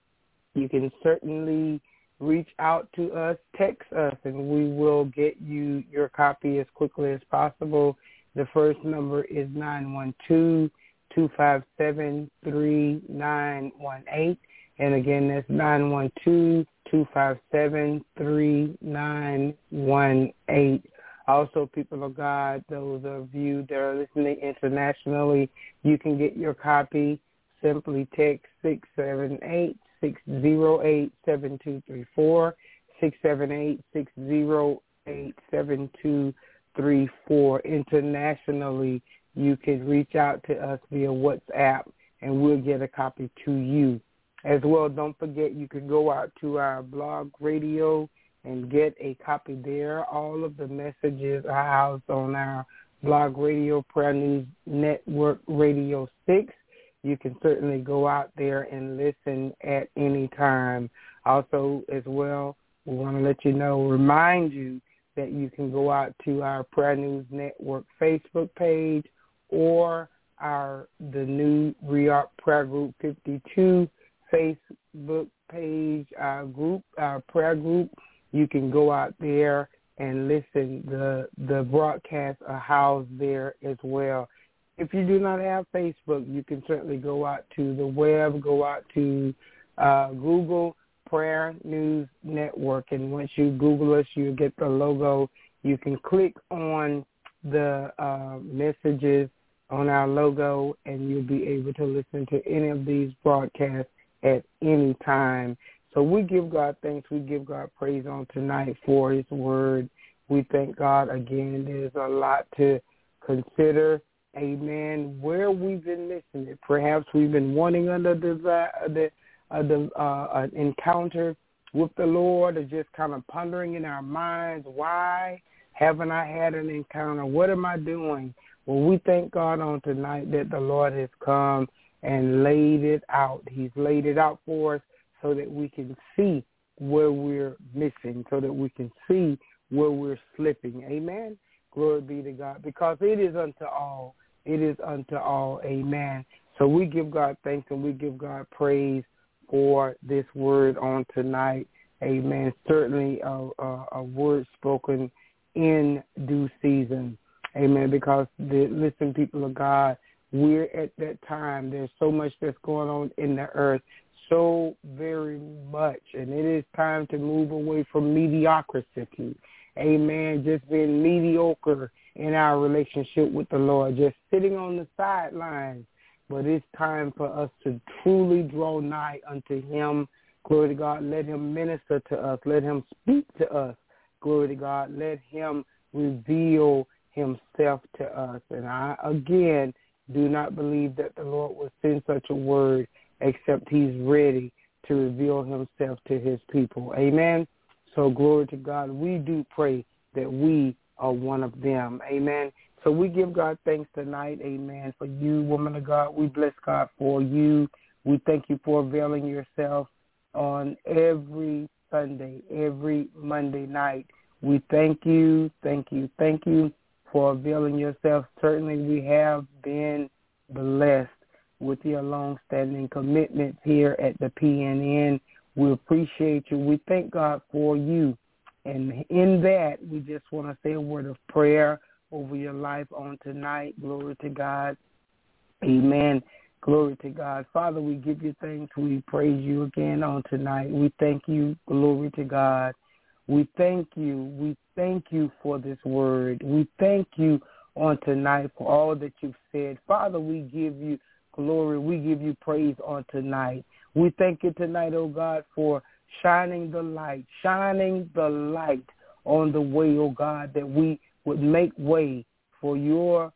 You can certainly reach out to us, text us, and we will get you your copy as quickly as possible. The first number is nine one two, two five seven, three nine one eight. And again, that's nine one two, two five seven, three nine one eight. Also, people of God, those of you that are listening internationally, you can get your copy. Simply text six seven eight, six zero eight, seven two three four, six seven eight, six zero eight, seven two three four. Internationally, you can reach out to us via WhatsApp, and we'll get a copy to you. As well, don't forget you can go out to our blog radio and get a copy there. All of the messages are housed on our blog radio, Prayer News Network Radio six. You can certainly go out there and listen at any time. Also, as well, we want to let you know, remind you that you can go out to our Prayer News Network Facebook page or our the new Reark Prayer Group fifty-two Facebook page, our group, our prayer group. You can go out there and listen. The the broadcasts are housed there as well. If you do not have Facebook, you can certainly go out to the web, go out to uh, Google Prayer News Network, and once you Google us, you get the logo. You can click on the uh, messages on our logo, and you'll be able to listen to any of these broadcasts at any time. So we give God thanks. We give God praise on tonight for his word. We thank God again. There's a lot to consider. Amen. Where we've been missing it. Perhaps we've been wanting under the, the, uh, the uh, uh, encounter with the Lord, or just kind of pondering in our minds, why haven't I had an encounter? What am I doing? Well, we thank God on tonight that the Lord has come and laid it out. He's laid it out for us so that we can see where we're missing, so that we can see where we're slipping. Amen. Glory be to God, because it is unto all. It is unto all. Amen. So we give God thanks and we give God praise for this word on tonight. Amen. Certainly a, a, a word spoken in due season. Amen. Because, the, listen, people of God, we're at that time. There's so much that's going on in the earth, so very much. And it is time to move away from mediocrity. Amen. Just being mediocre in our relationship with the Lord, just sitting on the sidelines. But it's time for us to truly draw nigh unto him. Glory to God. Let him minister to us. Let him speak to us. Glory to God. Let him reveal himself to us. And I, again, do not believe that the Lord will send such a word except he's ready to reveal himself to his people. Amen. So glory to God. We do pray that we are one of them. Amen. So we give God thanks tonight. Amen. For you, woman of God. We bless God for you. We thank you for availing yourself on every Sunday, every Monday night. We thank you, thank you, thank you for availing yourself. Certainly we have been blessed with your long-standing commitments here at the P N N. We appreciate you. We thank God for you. And in that, we just want to say a word of prayer over your life on tonight. Glory to God. Amen. Glory to God. Father, we give you thanks. We praise you again on tonight. We thank you. Glory to God. We thank you. We thank you for this word. We thank you on tonight for all that you've said. Father, we give you glory. We give you praise on tonight. We thank you tonight, oh God, for shining the light, shining the light on the way, oh God, that we would make way for your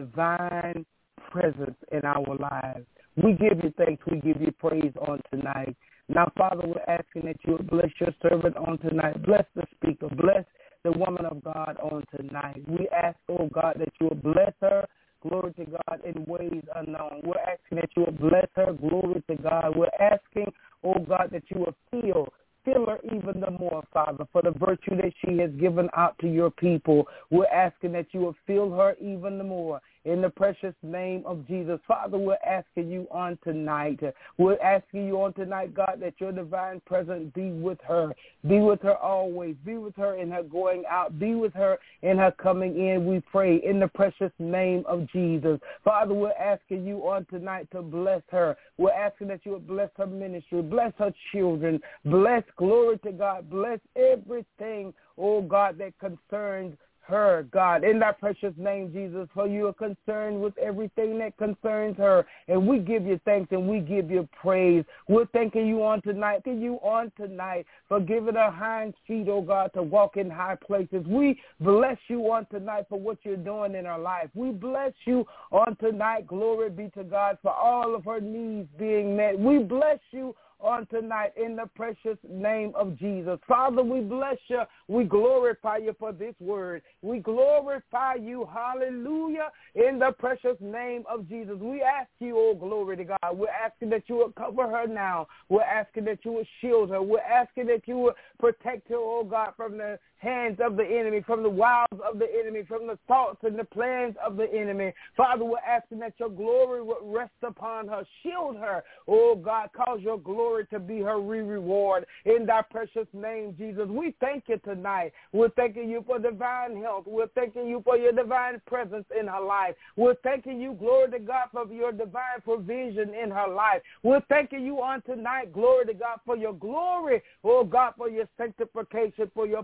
divine presence in our lives. We give you thanks. We give you praise on tonight. Now, Father, we're asking that you would bless your servant on tonight. Bless the speaker. Bless the woman of God on tonight. We ask, oh God, that you would bless her. Glory to God, in ways unknown. We're asking that you would bless her. Glory to God. We're asking, oh God, that you would feel Fill her even the more, Father, for the virtue that she has given out to your people. We're asking that you will fill her even the more. In the precious name of Jesus. Father, we're asking you on tonight. We're asking you on tonight, God, that your divine presence be with her. Be with her always. Be with her in her going out. Be with her in her coming in, we pray, in the precious name of Jesus. Father, we're asking you on tonight to bless her. We're asking that you would bless her ministry. Bless her children. Bless, glory to God. Bless everything, oh God, that concerns her, God, in that precious name, Jesus, for you are concerned with everything that concerns her. And we give you thanks and we give you praise. We're thanking you on tonight, thanking you on tonight for giving her hind feet, oh God, to walk in high places. We bless you on tonight for what you're doing in her life. We bless you on tonight, glory be to God, for all of her needs being met. We bless you on tonight in the precious name of Jesus. Father, we bless you. We glorify you for this word. We glorify you, hallelujah, in the precious name of Jesus. We ask you, oh, glory to God. We're asking that you would cover her now. We're asking that you would shield her. We're asking that you would protect her, oh God, from the hands of the enemy, from the wiles of the enemy, from the thoughts and the plans of the enemy. Father, we're asking that your glory would rest upon her. Shield her, oh God, cause your glory to be her re-reward in thy precious name, Jesus. We thank you tonight. We're thanking you for divine health. We're thanking you for your divine presence in her life. We're thanking you, glory to God, for your divine provision in her life. We're thanking you on tonight, glory to God, for your glory, oh God, for your sanctification, for your power,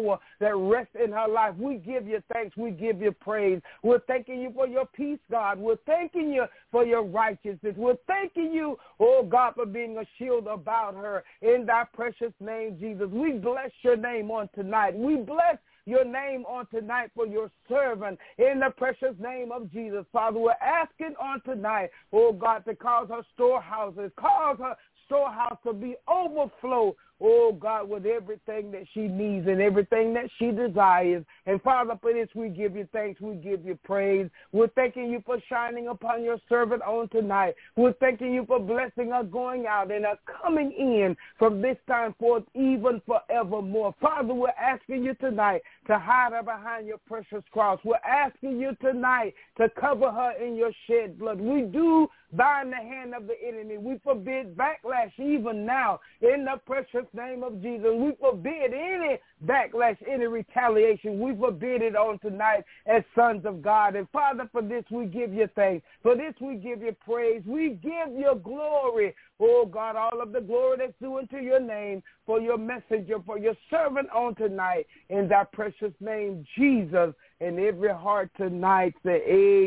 power that rests in her life. We give you thanks. We give you praise. We're thanking you for your peace, God. We're thanking you for your righteousness. We're thanking you, oh God, for being a shield about her. In thy precious name, Jesus, we bless your name on tonight. We bless your name on tonight for your servant in the precious name of Jesus. Father, we're asking on tonight, oh God, to cause her storehouses, cause her storehouse to be overflow, oh God, with everything that she needs and everything that she desires. And Father, for this we give you thanks, we give you praise. We're thanking you for shining upon your servant on tonight. We're thanking you for blessing her going out and her coming in from this time forth, even forevermore. Father, we're asking you tonight to hide her behind your precious cross. We're asking you tonight to cover her in your shed blood. We do bind the hand of the enemy. We forbid backlash even now in the precious name of Jesus. We forbid any backlash, any retaliation. We forbid it on tonight as sons of God. And Father, for this we give you thanks. For this we give you praise. We give you glory. Oh God, all of the glory that's due unto your name, for your messenger, for your servant on tonight, in thy precious name, Jesus. And every heart tonight say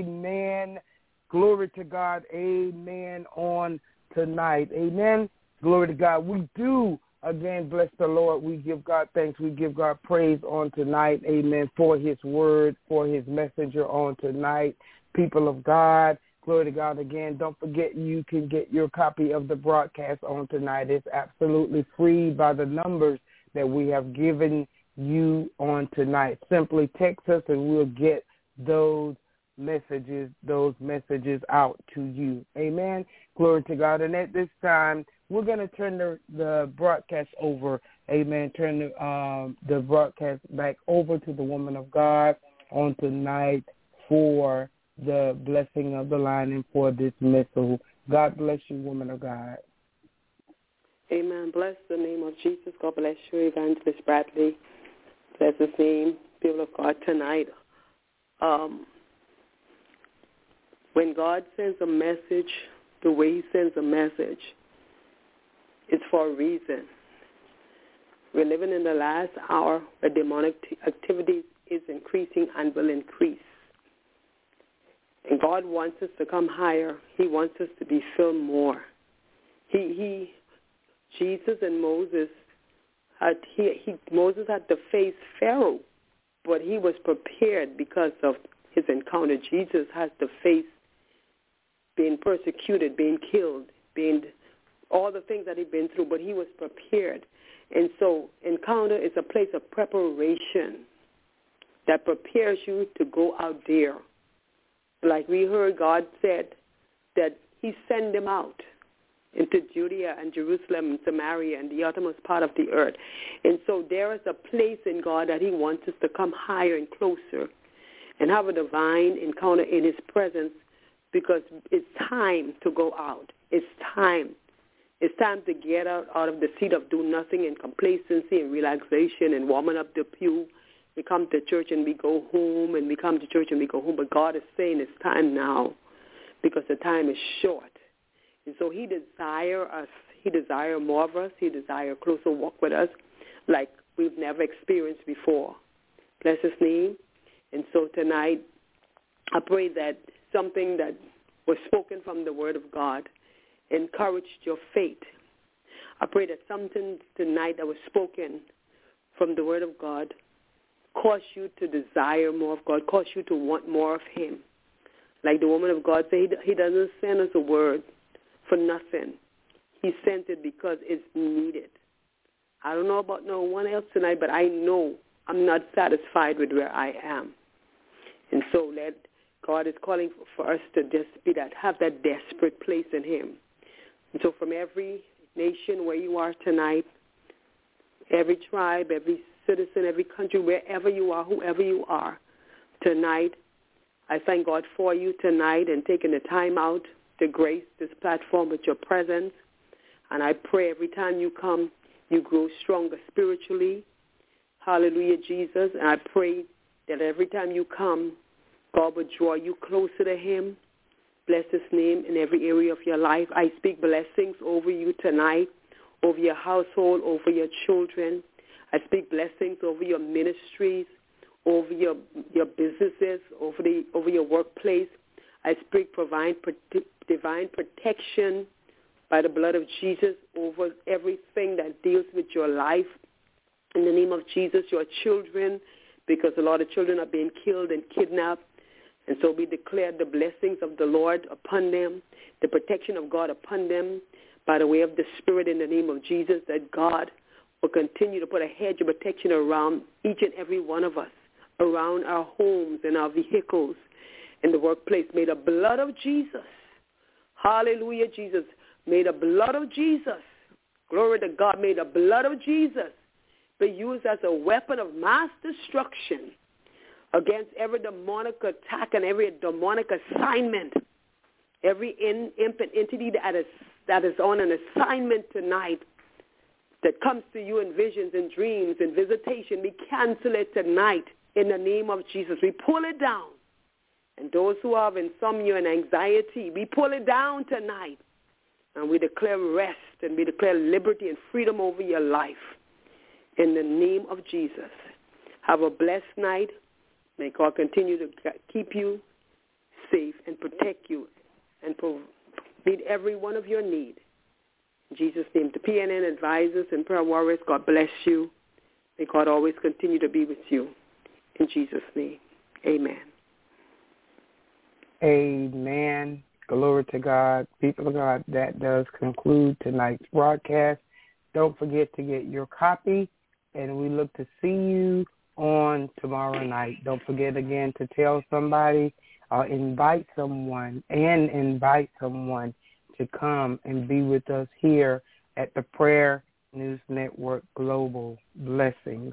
amen. Glory to God. Amen on tonight. Amen. Glory to God. We do, again, bless the Lord. We give God thanks. We give God praise on tonight. Amen. For his word, for his messenger on tonight. People of God, glory to God. Again, don't forget you can get your copy of the broadcast on tonight. It's absolutely free by the numbers that we have given you on tonight. Simply text us and we'll get those messages, those messages out to you. Amen. Glory to God. And at this time, we're going to turn the, the broadcast over. Amen. Turn the, um, the broadcast back over to the woman of God on tonight for the blessing of the line and for dismissal. God bless you, woman of God. Amen. Bless the name of Jesus. God bless you, Evangelist Bradley. Bless his name, people of God, tonight. Um, when God sends a message, the way he sends a message, it's for a reason. We're living in the last hour where demonic activity is increasing and will increase. And God wants us to come higher. He wants us to be filled more. He, he, Jesus and Moses had he, he Moses had to face Pharaoh, but he was prepared because of his encounter. Jesus has to face being persecuted, being killed, being all the things that he'd been through, but he was prepared. And so encounter is a place of preparation that prepares you to go out there. Like we heard, God said that he sent them out into Judea and Jerusalem and Samaria and the uttermost part of the earth. And so there is a place in God that he wants us to come higher and closer and have a divine encounter in his presence, because it's time to go out. It's time. It's time to get out, out of the seat of do nothing and complacency and relaxation and warming up the pew. We come to church and we go home, and we come to church and we go home. But God is saying it's time now, because the time is short. And so he desires us. He desires more of us. He desires a closer walk with us like we've never experienced before. Bless his name. And so tonight, I pray that something that was spoken from the word of God encouraged your faith. I pray that something tonight that was spoken from the word of God caused you to desire more of God, caused you to want more of him. Like the woman of God said, he doesn't send us a word for nothing. He sent it because it's needed. I don't know about no one else tonight, but I know I'm not satisfied with where I am. And so let God is calling for us to just be that, have that desperate place in him. And so from every nation where you are tonight, every tribe, every citizen, every country, wherever you are, whoever you are, tonight, I thank God for you tonight and taking the time out to grace this platform with your presence. And I pray every time you come, you grow stronger spiritually. Hallelujah, Jesus. And I pray that every time you come, God will draw you closer to him. Bless his name in every area of your life. I speak blessings over you tonight, over your household, over your children. I speak blessings over your ministries, over your your businesses, over the over your workplace. I speak divine divine protection by the blood of Jesus over everything that deals with your life. In the name of Jesus, your children, because a lot of children are being killed and kidnapped. And so we declare the blessings of the Lord upon them, the protection of God upon them by the way of the Spirit in the name of Jesus, that God will continue to put a hedge of protection around each and every one of us, around our homes and our vehicles in the workplace. May the blood of Jesus, hallelujah, Jesus, may the blood of Jesus, glory to God, may the blood of Jesus be used as a weapon of mass destruction against every demonic attack and every demonic assignment, every in, imp and entity that is, that is on an assignment tonight that comes to you in visions and dreams and visitation. We cancel it tonight in the name of Jesus. We pull it down. And those who have insomnia and anxiety, we pull it down tonight. And we declare rest and we declare liberty and freedom over your life in the name of Jesus. Have a blessed night. May God continue to keep you safe and protect you and meet every one of your needs. In Jesus' name, the P N N advisors and prayer warriors, God bless you. May God always continue to be with you. In Jesus' name, amen. Amen. Glory to God. People of God, that does conclude tonight's broadcast. Don't forget to get your copy, and we look to see you on tomorrow night. Don't forget again to tell somebody or invite someone and invite someone to come and be with us here at the Prayer News Network Global. Blessings.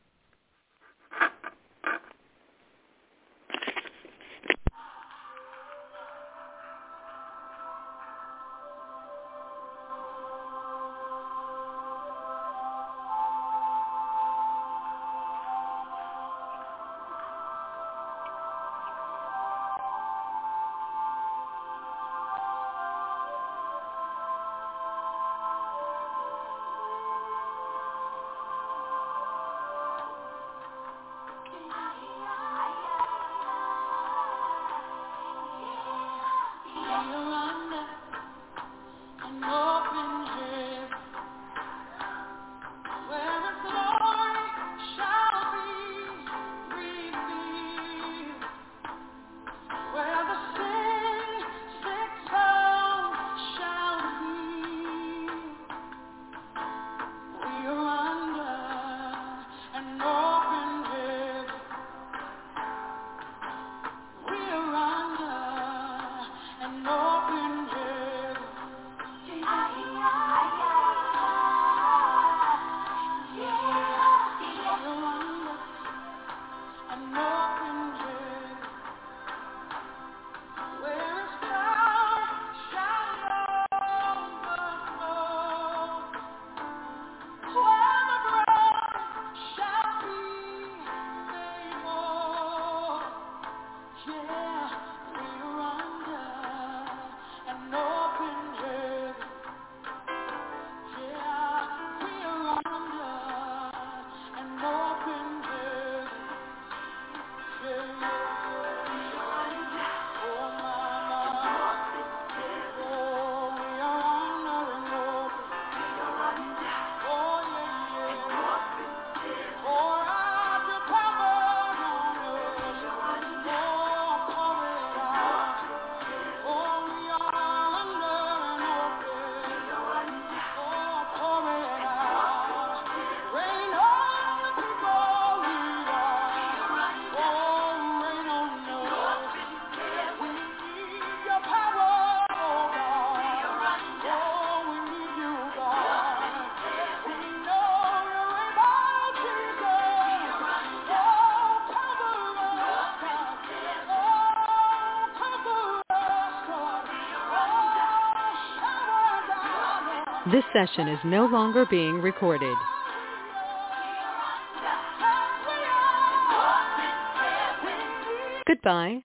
This session is no longer being recorded. Goodbye.